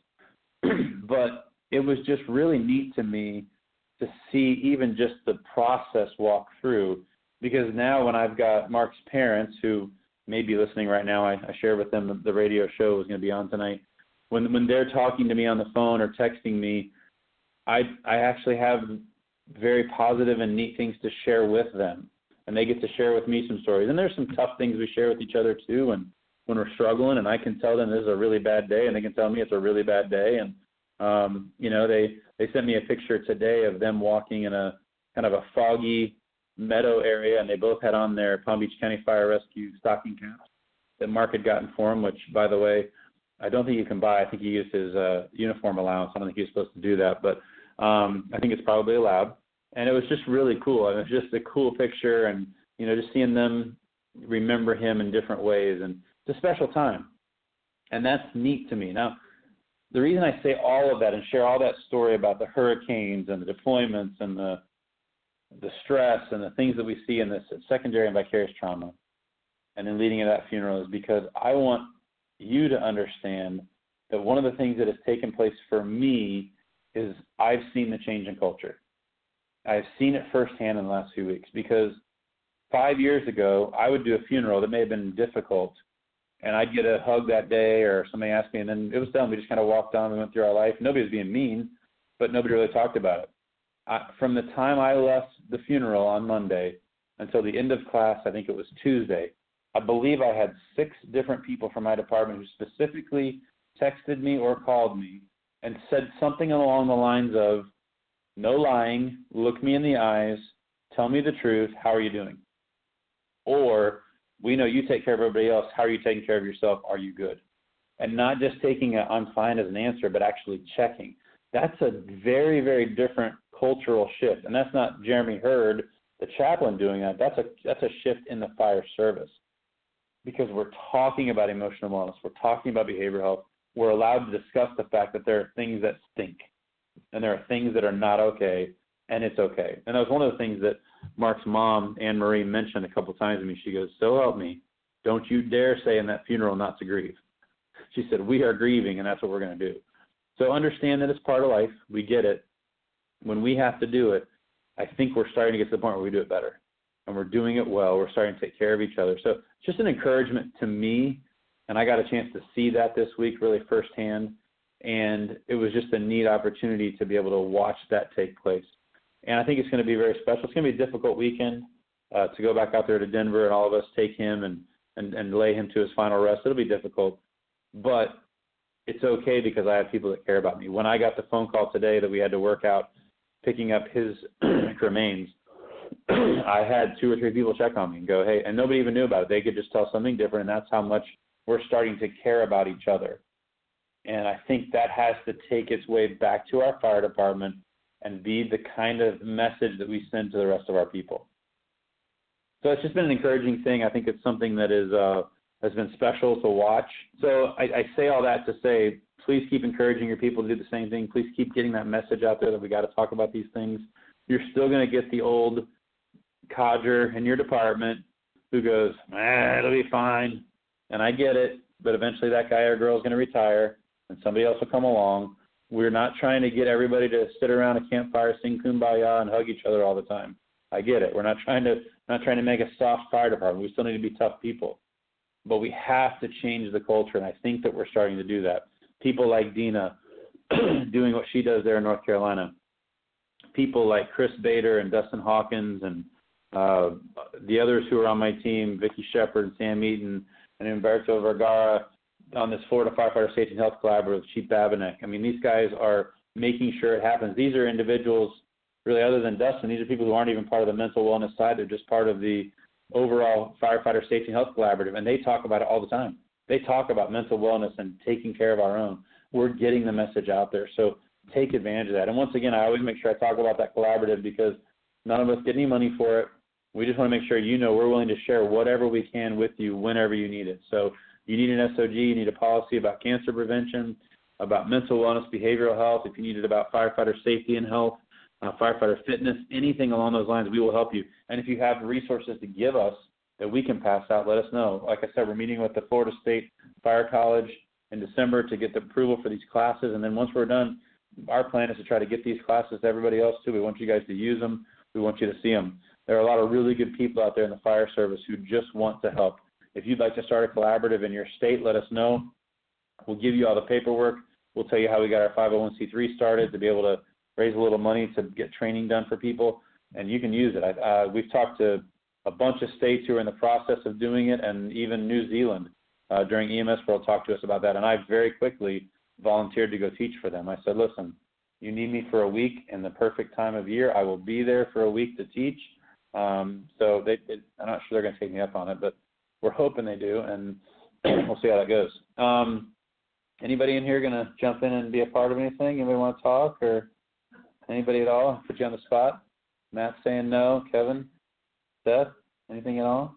But it was just really neat to me to see even just the process walk through, because now when I've got Mark's parents who may be listening right now, I, I shared with them the, the radio show was going to be on tonight. When when they're talking to me on the phone or texting me, I I actually have very positive and neat things to share with them, and they get to share with me some stories. And there's some tough things we share with each other too, and when we're struggling, and I can tell them this is a really bad day, and they can tell me it's a really bad day. And um, you know, they they sent me a picture today of them walking in a kind of a foggy meadow area, and they both had on their Palm Beach County Fire Rescue stocking caps that Mark had gotten for them, which, by the way, I don't think you can buy. I think he used his uh, uniform allowance. I don't think he was supposed to do that, but um, I think it's probably allowed. And it was just really cool. It was just a cool picture, and, you know, just seeing them remember him in different ways. And it's a special time, and that's neat to me. Now, the reason I say all of that and share all that story about the hurricanes and the deployments and the the stress and the things that we see in this secondary and vicarious trauma and then leading to that funeral is because I want you to understand that one of the things that has taken place for me is I've seen the change in culture. I've seen it firsthand in the last few weeks, because five years ago, I would do a funeral that may have been difficult, and I'd get a hug that day or somebody asked me, and then it was done. We just kind of walked on and went through our life. Nobody was being mean, but nobody really talked about it. I, from the time I left the funeral on Monday until the end of class, I think it was Tuesday, I believe I had six different people from my department who specifically texted me or called me and said something along the lines of, no lying, look me in the eyes, tell me the truth, how are you doing? Or, we know you take care of everybody else, how are you taking care of yourself, are you good? And not just taking a I'm fine as an answer, but actually checking. That's a very, very different cultural shift. And that's not Jeremy Hurd, the chaplain, doing that. That's a that's a shift in the fire service, because we're talking about emotional wellness. We're talking about behavioral health. We're allowed to discuss the fact that there are things that stink and there are things that are not okay, and it's okay. And that was one of the things that Mark's mom, Anne Marie, mentioned a couple times to me. She goes, so help me, don't you dare say in that funeral not to grieve. She said, we are grieving, and that's what we're going to do. So understand that it's part of life. We get it. When we have to do it, I think we're starting to get to the point where we do it better, and we're doing it well. We're starting to take care of each other. So it's just an encouragement to me, and I got a chance to see that this week really firsthand, and it was just a neat opportunity to be able to watch that take place. And I think it's going to be very special. It's going to be a difficult weekend uh, to go back out there to Denver and all of us take him and, and, and lay him to his final rest. It'll be difficult, but it's okay because I have people that care about me. When I got the phone call today that we had to work out picking up his remains, I had two or three people check on me and go, hey, and nobody even knew about it. They could just tell something different, and that's how much we're starting to care about each other. And I think that has to take its way back to our fire department and be the kind of message that we send to the rest of our people. So it's just been an encouraging thing. I think it's something that is uh, has been special to watch. So I, I say all that to say, please keep encouraging your people to do the same thing. Please keep getting that message out there that we got to talk about these things. You're still going to get the old codger in your department who goes, eh, it'll be fine. And I get it, but eventually that guy or girl is going to retire and somebody else will come along. We're not trying to get everybody to sit around a campfire, sing Kumbaya, and hug each other all the time. I get it. We're not trying to not trying to make a soft fire department. We still need to be tough people. But we have to change the culture, and I think that we're starting to do that. People like Dina doing what she does there in North Carolina. People like Chris Bader and Dustin Hawkins and Uh, the others who are on my team, Vicky Shepard, Sam Eaton, and Humberto Vergara on this Florida Firefighter Safety and Health Collaborative, Chief Babinek. I mean, these guys are making sure it happens. These are individuals, really, other than Dustin, these are people who aren't even part of the mental wellness side. They're just part of the overall Firefighter Safety and Health Collaborative, and they talk about it all the time. They talk about mental wellness and taking care of our own. We're getting the message out there, so take advantage of that. And once again, I always make sure I talk about that collaborative because none of us get any money for it. We just want to make sure you know we're willing to share whatever we can with you whenever you need it. So you need an S O G, you need a policy about cancer prevention, about mental wellness, behavioral health, if you need it about firefighter safety and health, uh, firefighter fitness, anything along those lines, we will help you. And if you have resources to give us that we can pass out, let us know. Like I said, we're meeting with the Florida State Fire College in December to get the approval for these classes. And then once we're done, our plan is to try to get these classes to everybody else too. We want you guys to use them. We want you to see them. There are a lot of really good people out there in the fire service who just want to help. If you'd like to start a collaborative in your state, let us know. We'll give you all the paperwork. We'll tell you how we got our five oh one c three started to be able to raise a little money to get training done for people, and you can use it. I, uh, we've talked to a bunch of states who are in the process of doing it, and even New Zealand uh, during E M S World talked to us about that, and I very quickly volunteered to go teach for them. I said, listen, you need me for a week in the perfect time of year. I will be there for a week to teach. Um, so they, it, I'm not sure they're going to take me up on it, but we're hoping they do, and we'll see how that goes. Um, anybody in here going to jump in and be a part of anything? Anybody want to talk, or anybody at all? Put you on the spot. Matt saying no. Kevin? Seth? Anything at all?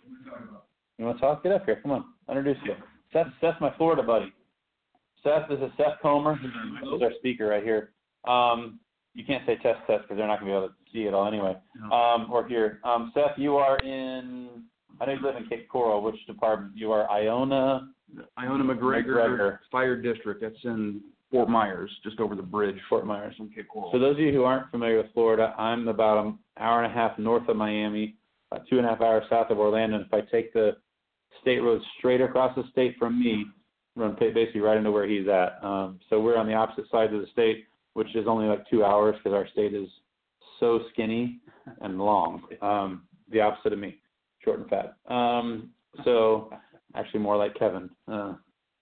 You want to talk? Get up here. Come on. I'll introduce you. Seth, Seth's my Florida buddy. Seth, this is Seth Comer. He's our speaker right here. Um, you can't say test test because they're not going to be able to see it all anyway. Um, or here. Um, Seth, you are in, I know you live in Cape Coral. Which department? You are Iona? Iona McGregor, McGregor Fire District. That's in Fort Myers, just over the bridge. Fort Myers. From Cape Coral. So those of you who aren't familiar with Florida, I'm about an hour and a half north of Miami, about two and a half hours south of Orlando. And if I take the state road straight across the state from me, run basically right into where he's at. Um, so we're on the opposite sides of the state, which is only like two hours because our state is so skinny and long. Um, the opposite of me, short and fat. Um, so actually more like Kevin. Uh,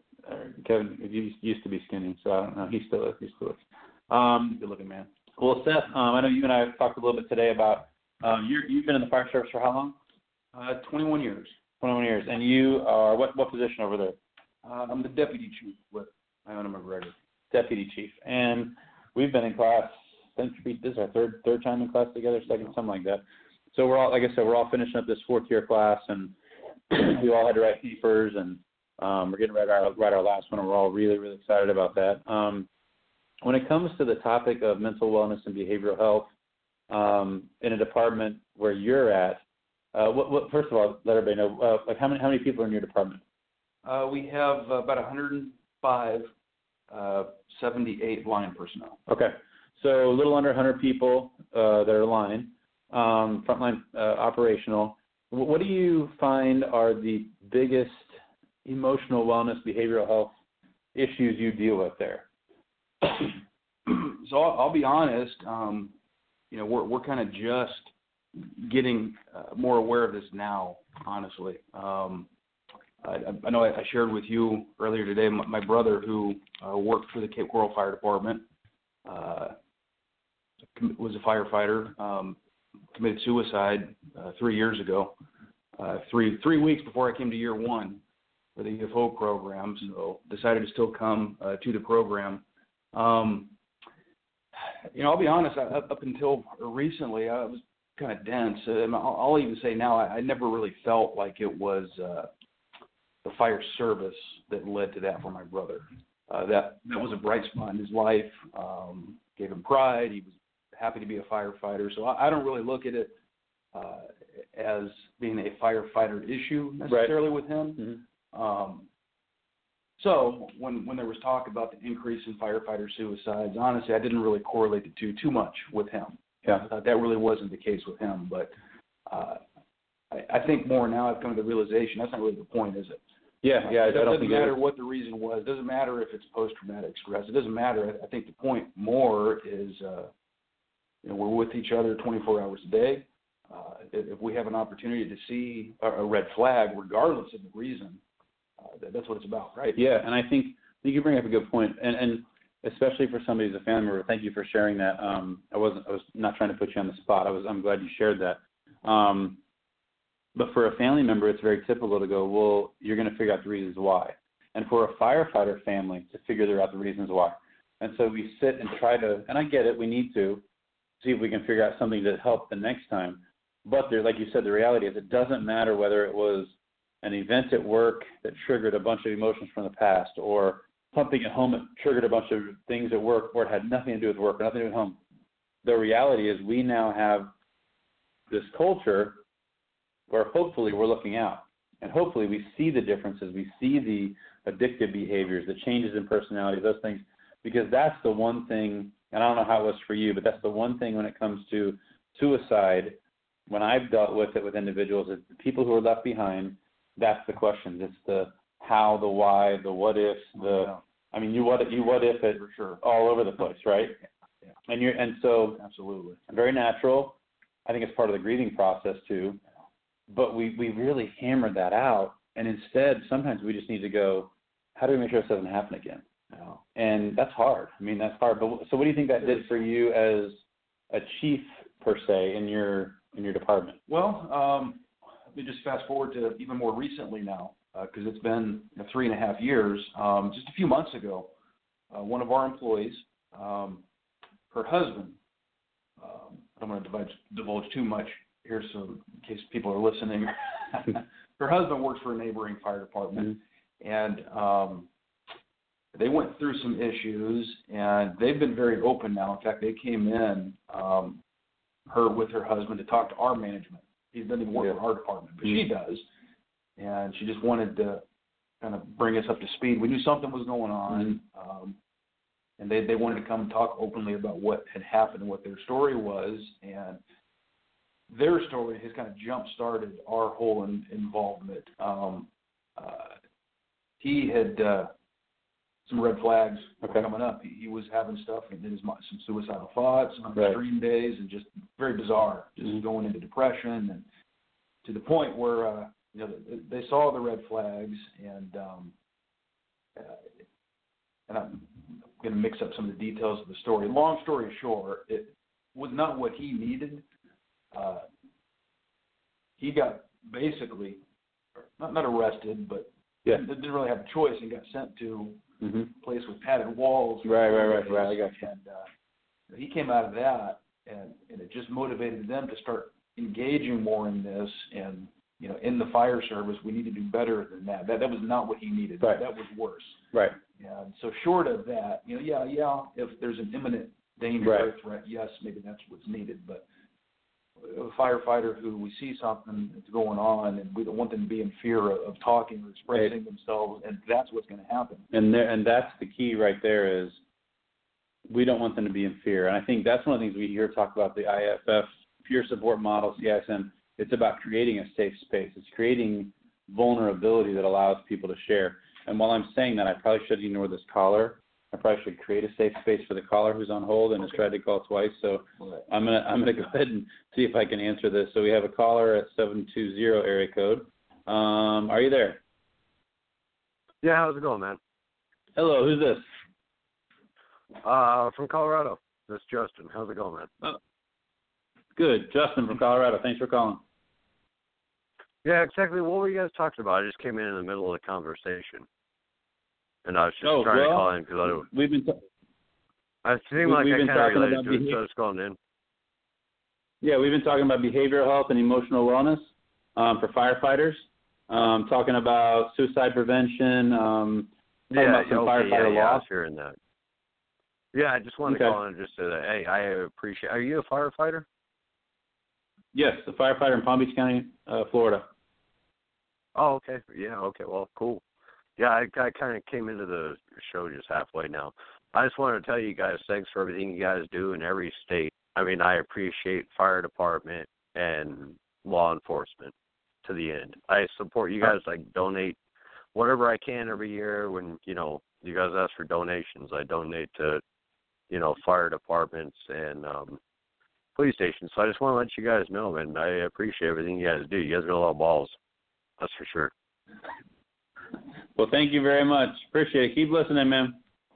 Kevin used to be skinny, so I don't know. He still is. He still is. Um, good looking man. Well, Seth, um, I know you and I have talked a little bit today about um, you're, you've been in the fire service for how long? Uh, twenty-one years. twenty-one years. And you are, what, what position over there? Uh, I'm the deputy chief with Iona McGregor. Deputy chief. And we've been in class, I think this is our third third time in class together, second, something like that. So we're all, like I said, we're all finishing up this fourth year class, and we all had to write papers, and um, we're getting ready to write our, write our last one, and we're all really, really excited about that. Um, when it comes to the topic of mental wellness and behavioral health um, in a department where you're at, uh, what, what, first of all, let everybody know, uh, like how many how many people are in your department? Uh, we have uh, about one hundred five, uh, seventy-eight line personnel. Okay. So a little under one hundred people uh, that are line, um, frontline uh, operational. What do you find are the biggest emotional wellness, behavioral health issues you deal with there? So I'll, I'll be honest, um, you know, we're, we're kind of just getting uh, more aware of this now, honestly. Um, I, I know I shared with you earlier today my, my brother who uh, worked for the Cape Coral Fire Department, uh, was a firefighter, um, committed suicide uh, three years ago, uh, three three weeks before I came to year one for the U F O program, so decided to still come uh, to the program. Um, you know, I'll be honest, I, up until recently, I was kind of dense. And I'll, I'll even say now I, I never really felt like it was uh, the fire service that led to that for my brother. Uh, that, that was a bright spot in his life, um, gave him pride. He was happy to be a firefighter. So I, I don't really look at it uh, as being a firefighter issue necessarily right. with him. Mm-hmm. Um, so when when there was talk about the increase in firefighter suicides, honestly, I didn't really correlate the two too much with him. Yeah. I thought that really wasn't the case with him. But uh, I, I think more now I've come to the realization that's not really the point, is it? Yeah, yeah. Uh, I it don't doesn't think matter it what the reason was. It doesn't matter if it's post-traumatic stress. It doesn't matter. I think the point more is, uh, you know, we're with each other twenty-four hours a day. Uh, if, if we have an opportunity to see a, a red flag, regardless of the reason, uh, that, that's what it's about, right? Yeah, and I think, I think you bring up a good point, and, and especially for somebody who's a family member. Thank you for sharing that. Um, I wasn't, I was not trying to put you on the spot. I was, I'm glad you shared that. Um, but for a family member, it's very typical to go, well, you're going to figure out the reasons why. And for a firefighter family to figure out the reasons why. And so we sit and try to, and I get it, we need to see if we can figure out something to help the next time. But there, like you said, the reality is it doesn't matter whether it was an event at work that triggered a bunch of emotions from the past, or something at home that triggered a bunch of things at work where it had nothing to do with work or nothing to do with home. The reality is we now have this culture where hopefully we're looking out. And hopefully we see the differences. We see the addictive behaviors, the changes in personality, those things, because that's the one thing, and I don't know how it was for you, but that's the one thing when it comes to suicide, when I've dealt with it with individuals, it's the people who are left behind, that's the questions. It's the how, the why, the what ifs, the, Yeah. I mean, you what, you what if it For sure. all over the place, right? Yeah. And you're, and so Absolutely. very natural. I think it's part of the grieving process too. But we, we really hammered that out. And instead, sometimes we just need to go, how do we make sure this doesn't happen again? Yeah. And that's hard. I mean, that's hard. But so what do you think that did for you as a chief, per se, in your in your department? Well, um, let me just fast forward to even more recently now, because uh, it's been you know, three and a half years. Um, just a few months ago, uh, one of our employees, um, her husband, um, I don't want to divulge, divulge too much here, so in case people are listening, her husband works for a neighboring fire department, mm-hmm. and um, they went through some issues, and they've been very open now. In fact, they came in, um, her with her husband, to talk to our management. He doesn't even work yeah. for our department, but mm-hmm. she does, and she just wanted to kind of bring us up to speed. We knew something was going on, mm-hmm. um, and they, they wanted to come and talk openly about what had happened and what their story was, and their story has kind of jump-started our whole in, involvement. Um, uh, he had uh, some red flags okay. coming up. He, he was having stuff, and then his, some suicidal thoughts on right. extreme days, and just very bizarre, just mm-hmm. going into depression, and to the point where uh, you know they, they saw the red flags, and um, uh, and I'm going to mix up some of the details of the story. Long story short, it was not what he needed. Uh, he got basically not not arrested, but yeah. didn't really have a choice, and got sent to mm-hmm. a place with padded walls. Right, right, right, right. I got you. And uh, he came out of that, and, and it just motivated them to start engaging more in this. And you know, in the fire service, we need to do better than that. That that was not what he needed. Right. That was worse. Right. And so, short of that, you know, yeah, yeah, if there's an imminent danger right. or threat, yes, maybe that's what's needed, but a firefighter who we see something that's going on, and we don't want them to be in fear of, of talking or expressing right. themselves, and that's what's going to happen. And there, and that's the key right there, is we don't want them to be in fear. And I think that's one of the things we hear talk about, the I F F peer support model, C I S M. It's about creating a safe space. It's creating vulnerability that allows people to share. And while I'm saying that, I probably should ignore this caller. I probably should create a safe space for the caller who's on hold and okay. has tried to call twice. So right. I'm gonna I'm gonna go ahead and see if I can answer this. So we have a caller at seven two zero area code. Um, are you there? Yeah, how's it going, man? Hello, who's this? Uh, from Colorado. This is Justin. How's it going, man? Oh, good, Justin from Colorado. Thanks for calling. Yeah, exactly. What were you guys talking about? I just came in in the middle of the conversation. And I was just oh, trying well, to call in because I don't. We've been. T- I seem like we've I been kind of related about to it, behavior. so I was calling in. Yeah, we've been talking about behavioral health and emotional wellness um, for firefighters. Um, talking about suicide prevention. Um, talking yeah, about some okay, firefighter yeah, yeah, I law. was hearing that. Yeah, I just wanted okay. to call in and just say that. Hey, I appreciate. Are you a firefighter? Yes, a firefighter in Palm Beach County, uh, Florida. Oh, okay. Yeah, okay. Well, cool. Yeah, I, I kind of came into the show just halfway now. I just wanted to tell you guys thanks for everything you guys do in every state. I mean, I appreciate fire department and law enforcement to the end. I support you guys, like, donate whatever I can every year when, you know, you guys ask for donations. I donate to, you know, fire departments and, um, police station. So I just want to let you guys know, man. I appreciate everything you guys do. You guys got a lot of balls. That's for sure. Well, thank you very much. Appreciate it. Keep listening, man.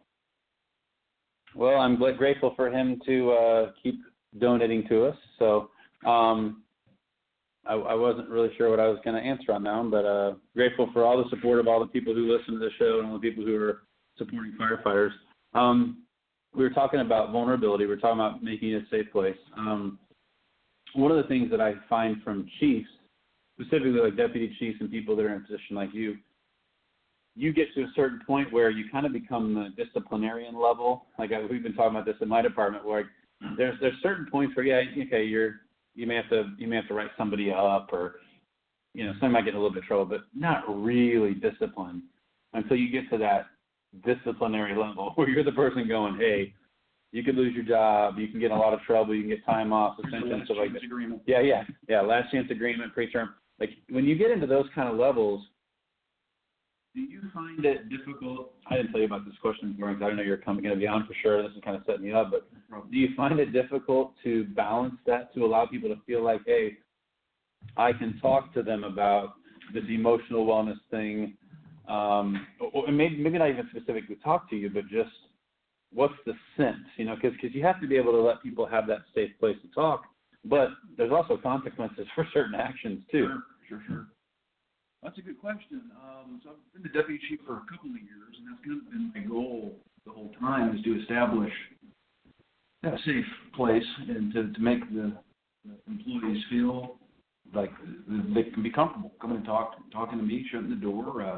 Well, I'm grateful for him to uh, keep donating to us. So um, I, I wasn't really sure what I was going to answer on that one, but uh, grateful for all the support of all the people who listen to the show and all the people who are supporting firefighters. Um, we were talking about vulnerability. We were talking about making it a safe place. Um, one of the things that I find from chiefs, specifically like deputy chiefs and people that are in a position like you, you get to a certain point where you kind of become the disciplinarian level. Like I, we've been talking about this in my department, where there's there's certain points where yeah, okay, you're you may have to you may have to write somebody up, or you know, somebody might get in a little bit of trouble, but not really disciplined until you get to that disciplinary level where you're the person going, hey, you could lose your job, you can get in a lot of trouble, you can get time off, suspension, stuff like that. Agreement. Yeah, yeah, yeah, last chance agreement, preterm. Like when you get into those kind of levels, do you find it difficult? I didn't tell you about this question before because I don't know you're coming going to be on for sure. This is kind of setting you up, but do you find it difficult to balance that to allow people to feel like, hey, I can talk to them about this emotional wellness thing, um, or maybe maybe not even specifically talk to you, but just what's the sense, you know? Because because you have to be able to let people have that safe place to talk, but there's also consequences for certain actions too. Sure, sure, sure. That's a good question. Um, so I've been the deputy chief for a couple of years, and that's kind of been my goal the whole time, is to establish a safe place and to, to make the, the employees feel like they can be comfortable coming and talk, talking to me, shutting the door, uh,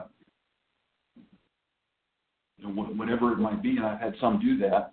you know, whatever it might be. And I've had some do that.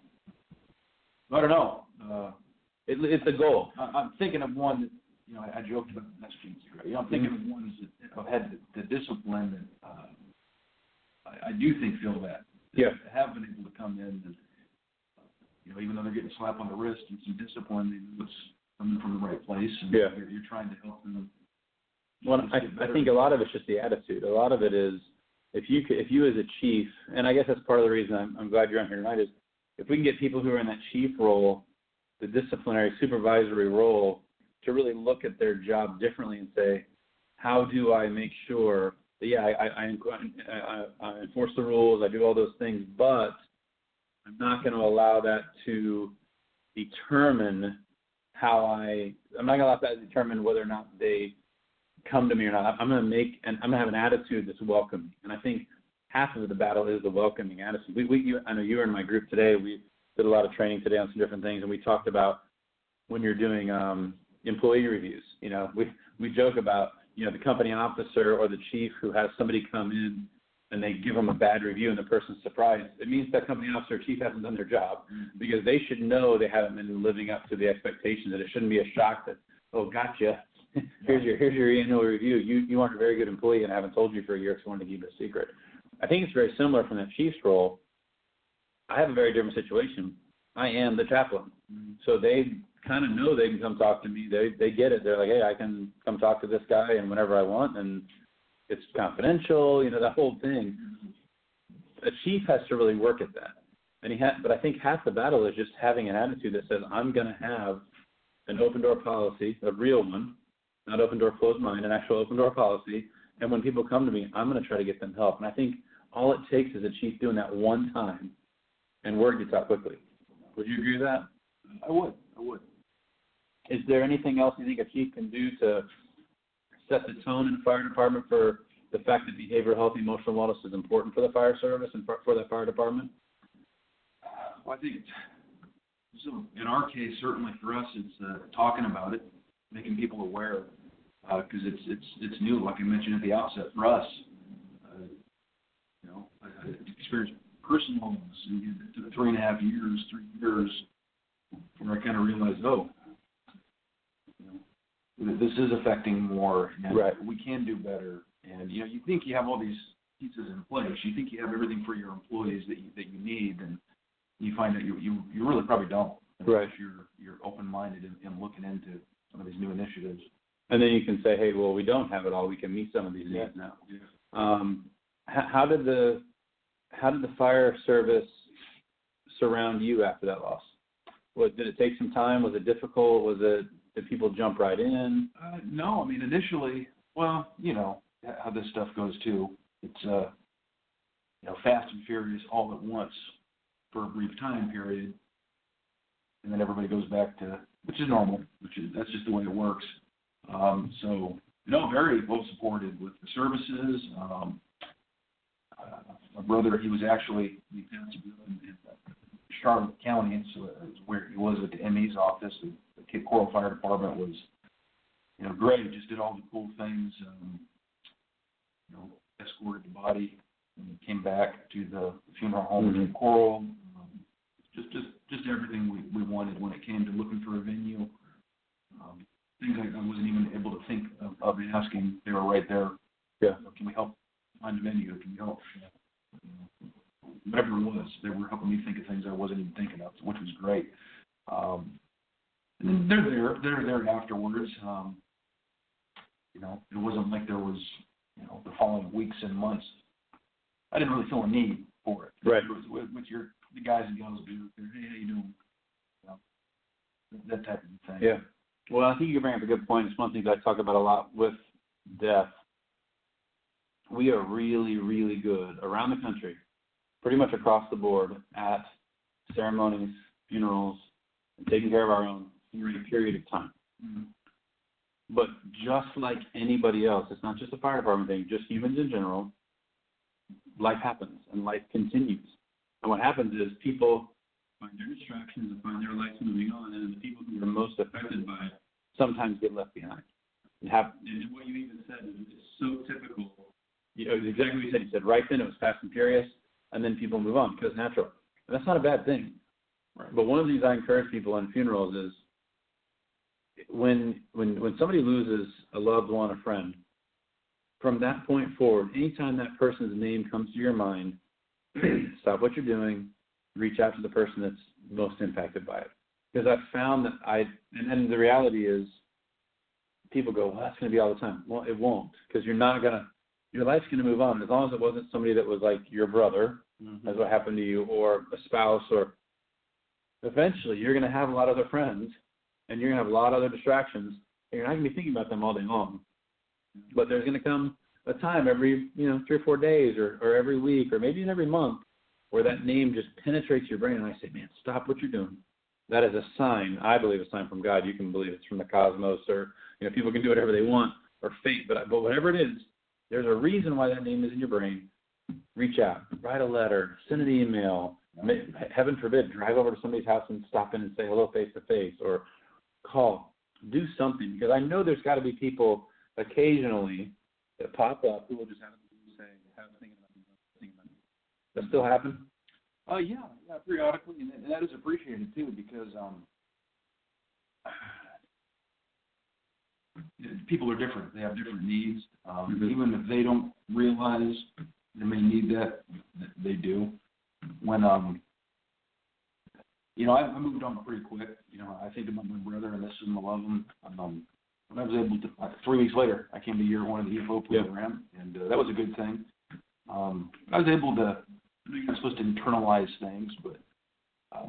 I don't know. Uh, it, it's a goal. I, I'm thinking of one that, you know, I, I joked about that's James Gray. You know, I'm thinking mm-hmm. of ones that have had the, the discipline that uh, I, I do think feel that. Yeah. That have been able to come in and, uh, you know, even though they're getting a slap on the wrist and some discipline, they know it's coming from the right place, and yeah. you're, you're trying to help them. Well, I, I think a lot of it's just the attitude. A lot of it is if you if you as a chief, and I guess that's part of the reason I'm, I'm glad you're on here tonight, is if we can get people who are in that chief role, the disciplinary supervisory role, to really look at their job differently and say, how do I make sure that, yeah, I, I, I, I enforce the rules, I do all those things, but I'm not going to allow that to determine how I, I'm not going to allow that to determine whether or not they come to me or not. I'm going to make, and I'm going to have an attitude that's welcoming. And I think half of the battle is the welcoming attitude. We, we you, I know you were in my group today. We did a lot of training today on some different things, and we talked about when you're doing um, employee reviews. You know, we we joke about, you know, the company officer or the chief who has somebody come in and they give them a bad review and the person's surprised. It means that company officer or chief hasn't done their job, because they should know they haven't been living up to the expectations, that it shouldn't be a shock that, oh, gotcha. here's your here's your annual review. You you aren't a very good employee and I haven't told you for a year because I wanted to keep it a secret. I think it's very similar from that chief's role. I have a very different situation. I am the chaplain. Mm-hmm. So they kind of know they can come talk to me. They they get it. They're like, hey, I can come talk to this guy and whenever I want, and it's confidential, you know, that whole thing. A chief has to really work at that. And he ha- but I think half the battle is just having an attitude that says, I'm going to have an open door policy, a real one, not open door, closed mind, an actual open door policy. And when people come to me, I'm going to try to get them help. And I think all it takes is a chief doing that one time, and word gets out quickly. Would you agree with that? I would. I would. Is there anything else you think a chief can do to set the tone in the fire department for the fact that behavioral health, emotional wellness is important for the fire service and for, for the fire department? Well, I think so. In our case, certainly for us, it's uh, talking about it, making people aware, because uh, it's it's it's new. Like I mentioned at the outset, for us, uh, you know, I, I experienced personal illness in three and a half years, three years, where I kind of realized, oh, you know, this is affecting more, and right. we can do better. And you know, you think you have all these pieces in place, you think you have everything for your employees that you that you need, and you find that you you, you really probably don't. Right. You're you're open-minded and, and looking into some of these new initiatives. And then you can say, hey, well, we don't have it all. We can meet some of these yeah. needs now. Yeah. Um, how, how did the how did the fire service surround you after that loss? What, did it take some time? Was it difficult? Was it, did people jump right in? Uh, no, I mean, initially, well, you know, how this stuff goes too. It's, uh, you know, fast and furious all at once for a brief time period. And then everybody goes back to, which is normal, which is, that's just the way it works. Um, so, no, very well supported with the services. Um, uh, my brother, he was actually, he passed in, in Charlotte County, and so it was where he was at the M E's office. The, the Cape Coral Fire Department was, you know, great. Just did all the cool things. Um, you know, escorted the body and came back to the funeral home mm-hmm. in Cape Coral. Um, just, just, just everything we, we wanted when it came to looking for a venue. Um, things I, I wasn't even able to think of, of asking. They were right there. Yeah. So can we help find a venue? Can we help? You know, whatever it was, they were helping me think of things I wasn't even thinking of, which was great. Um, and then they're there. They're there afterwards. Um, you know, it wasn't like there was, you know, the following weeks and months. I didn't really feel a need for it. Right. It was with, with your the guys and gals be there. Hey, how you doing? You know, that type of thing. Yeah. Well, I think you bring up a good point. It's one thing that I talk about a lot with death. We are really, really good around the country, pretty much across the board, at ceremonies, funerals, and taking care of our own for a period of time. Mm-hmm. But just like anybody else, it's not just a fire department thing, just humans in general, life happens and life continues. And what happens is people find their distractions and find their lives moving on, and then the people who are most affected by it sometimes get left behind. And, have, and what you even said is so typical. You know, exactly what you said. You said right then it was fast and furious, and then people move on because it's natural. And that's not a bad thing. Right. But one of the things I encourage people on funerals is when when when somebody loses a loved one, a friend, from that point forward, anytime that person's name comes to your mind, stop what you're doing, reach out to the person that's most impacted by it. Because I've found that I, and, and the reality is, people go, well, that's going to be all the time. Well, it won't, because you're not going to, your life's going to move on. As long as it wasn't somebody that was like your brother, mm-hmm. as what happened to you, or a spouse, or eventually you're going to have a lot of other friends, and you're going to have a lot of other distractions, and you're not going to be thinking about them all day long. But there's going to come a time every, you know, three or four days, or, or every week, or maybe even every month, where that name just penetrates your brain, and I say, man, stop what you're doing. That is a sign, I believe, a sign from God. You can believe it's from the cosmos, or, you know, people can do whatever they want, or fate, but but whatever it is, there's a reason why that name is in your brain. Reach out, write a letter, send an email. Heaven forbid, drive over to somebody's house and stop in and say hello face to face, or call. Do something, because I know there's got to be people occasionally that pop up who will just have to say, "I was thinking about you, thinking about you." That still happen? Uh, yeah, yeah, periodically, and, and that is appreciated too, because um, people are different. They have different needs. Um, mm-hmm. Even if they don't realize they may need that, they do. When um, you know, I, I moved on pretty quick. You know, I think about my brother, and this is my love him. Um, when I was able to, like, three weeks later, I came to year one of the E F O program, yeah. and uh, that was a good thing. Um, I was able to. You're not supposed to internalize things, but um,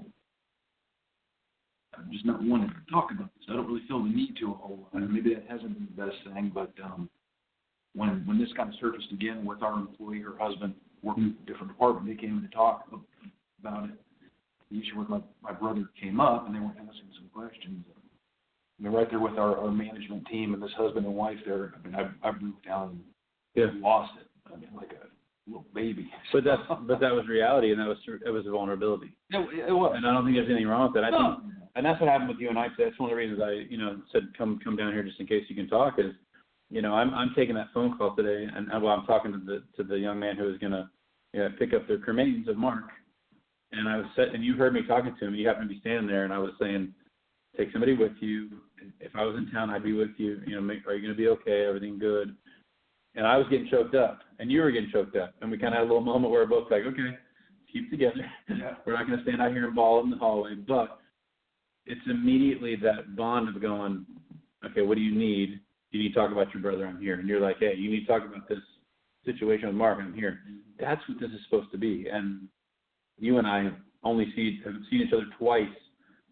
I'm just not wanting to talk about this. I don't really feel the need to a whole lot. Maybe that hasn't been the best thing, but um, when when this kind of surfaced again with our employee, her husband, working in a different department, they came in to talk about it. The issue with my, my brother came up, and they were asking some questions. And they're right there with our, our management team and this husband and wife there. I mean, I, I broke down and yeah. lost it. I mean, like a little baby. But that's but that was reality, and that was it was a vulnerability. It, it was, and I don't think there's anything wrong with it. I no. think, and that's what happened with you and I. That's one of the reasons I, you know, said come come down here just in case you can talk. Is, you know, I'm I'm taking that phone call today, and well, I'm talking to the to the young man who is gonna, you know, pick up the cremains of Mark, and I was set, and you heard me talking to him. You happened to be standing there, and I was saying, take somebody with you. If I was in town, I'd be with you. You know, make, are you gonna be okay? Everything good? And I was getting choked up, and you were getting choked up. And we kind of had a little moment where we're both like, okay, keep together. Yeah. We're not going to stand out here and bawl in the hallway. But it's immediately that bond of going, okay, what do you need? You need to talk about your brother, I'm here. And you're like, hey, you need to talk about this situation with Mark, I'm here. That's what this is supposed to be. And you and I only see, have seen each other twice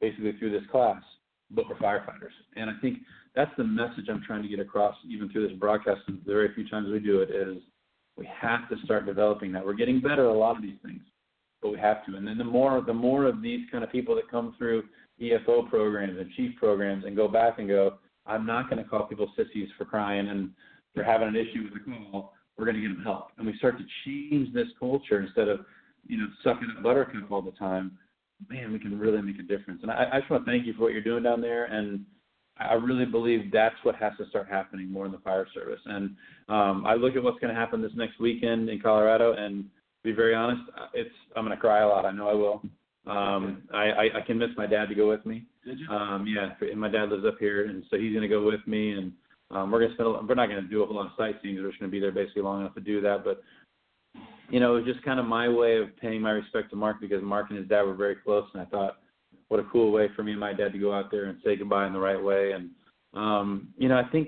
basically through this class, but we're firefighters. And I think that's the message I'm trying to get across even through this broadcast, and the very few times we do it, is we have to start developing that. We're getting better at a lot of these things, but we have to. And then the more the more of these kind of people that come through E F O programs and chief programs and go back and go, I'm not going to call people sissies for crying and for having an issue with a call. We're going to get them help. And we start to change this culture instead of, you know, sucking up buttercup all the time. Man, we can really make a difference. And I, I just want to thank you for what you're doing down there. And I really believe that's what has to start happening more in the fire service. And um, I look at what's going to happen this next weekend in Colorado, and to be very honest, it's I'm going to cry a lot. I know I will. Um, I, I, I convinced my dad to go with me. Did you? Um, yeah, and my dad lives up here, and so he's going to go with me. And um, we're going to spend. A, we're not going to do a whole lot of sightseeing. We're just going to be there basically long enough to do that. But you know, it was just kind of my way of paying my respect to Mark, because Mark and his dad were very close, and I thought, what a cool way for me and my dad to go out there and say goodbye in the right way. And, um, you know, I think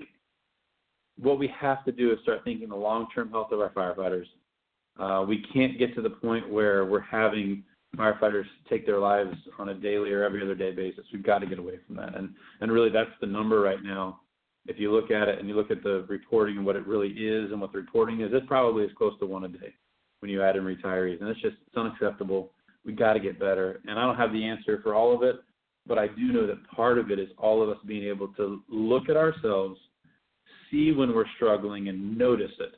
what we have to do is start thinking the long-term health of our firefighters. Uh, we can't get to the point where we're having firefighters take their lives on a daily or every other day basis. We've got to get away from that. And, and really that's the number right now. If you look at it and you look at the reporting and what it really is and what the reporting is, it's probably as close to one a day when you add in retirees. And it's just it's unacceptable. We got to get better. And I don't have the answer for all of it, but I do know that part of it is all of us being able to look at ourselves, see when we're struggling, and notice it.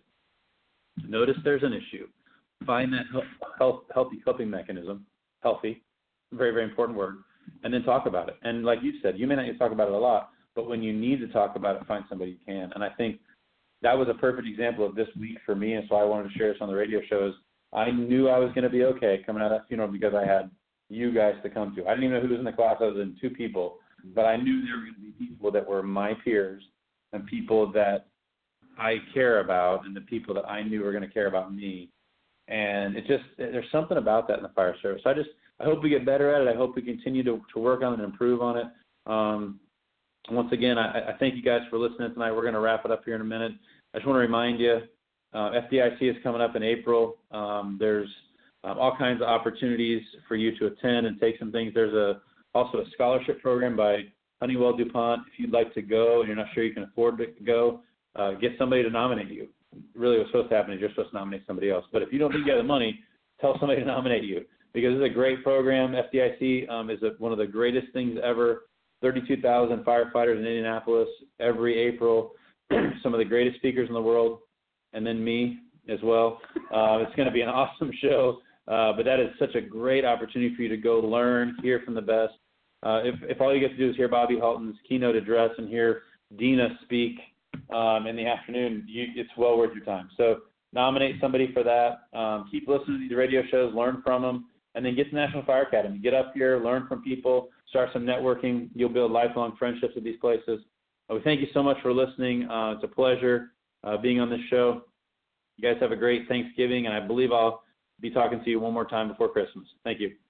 Notice there's an issue. Find that health, healthy coping mechanism, healthy, very, very important word, and then talk about it. And like you said, you may not need to talk about it a lot, but when you need to talk about it, find somebody who can. And I think that was a perfect example of this week for me, and so I wanted to share this on the radio shows. I knew I was going to be okay coming out of that funeral because I had you guys to come to. I didn't even know who was in the class other than two people, but I knew there were going to be people that were my peers and people that I care about and the people that I knew were going to care about me. And it just, there's something about that in the fire service. I just, I hope we get better at it. I hope we continue to, to work on it and improve on it. Um, once again, I, I thank you guys for listening tonight. We're going to wrap it up here in a minute. I just want to remind you, Uh, F D I C is coming up in April. Um, there's um, all kinds of opportunities for you to attend and take some things. There's a also a scholarship program by Honeywell DuPont. If you'd like to go and you're not sure you can afford to go, uh, get somebody to nominate you. Really what's supposed to happen is you're supposed to nominate somebody else. But if you don't think you have the money, tell somebody to nominate you, because it's a great program. F D I C um, is a, one of the greatest things ever. thirty-two thousand firefighters in Indianapolis every April. Some of the greatest speakers in the world. And then me as well. Uh, it's going to be an awesome show, uh, but that is such a great opportunity for you to go learn, hear from the best. Uh, if, if all you get to do is hear Bobby Halton's keynote address and hear Dina speak um, in the afternoon, you, it's well worth your time. So nominate somebody for that. Um, keep listening to these radio shows, learn from them, and then get to National Fire Academy. Get up here, learn from people, start some networking. You'll build lifelong friendships at these places. Uh, we thank you so much for listening. Uh, it's a pleasure uh, being on this show. You guys have a great Thanksgiving, and I believe I'll be talking to you one more time before Christmas. Thank you.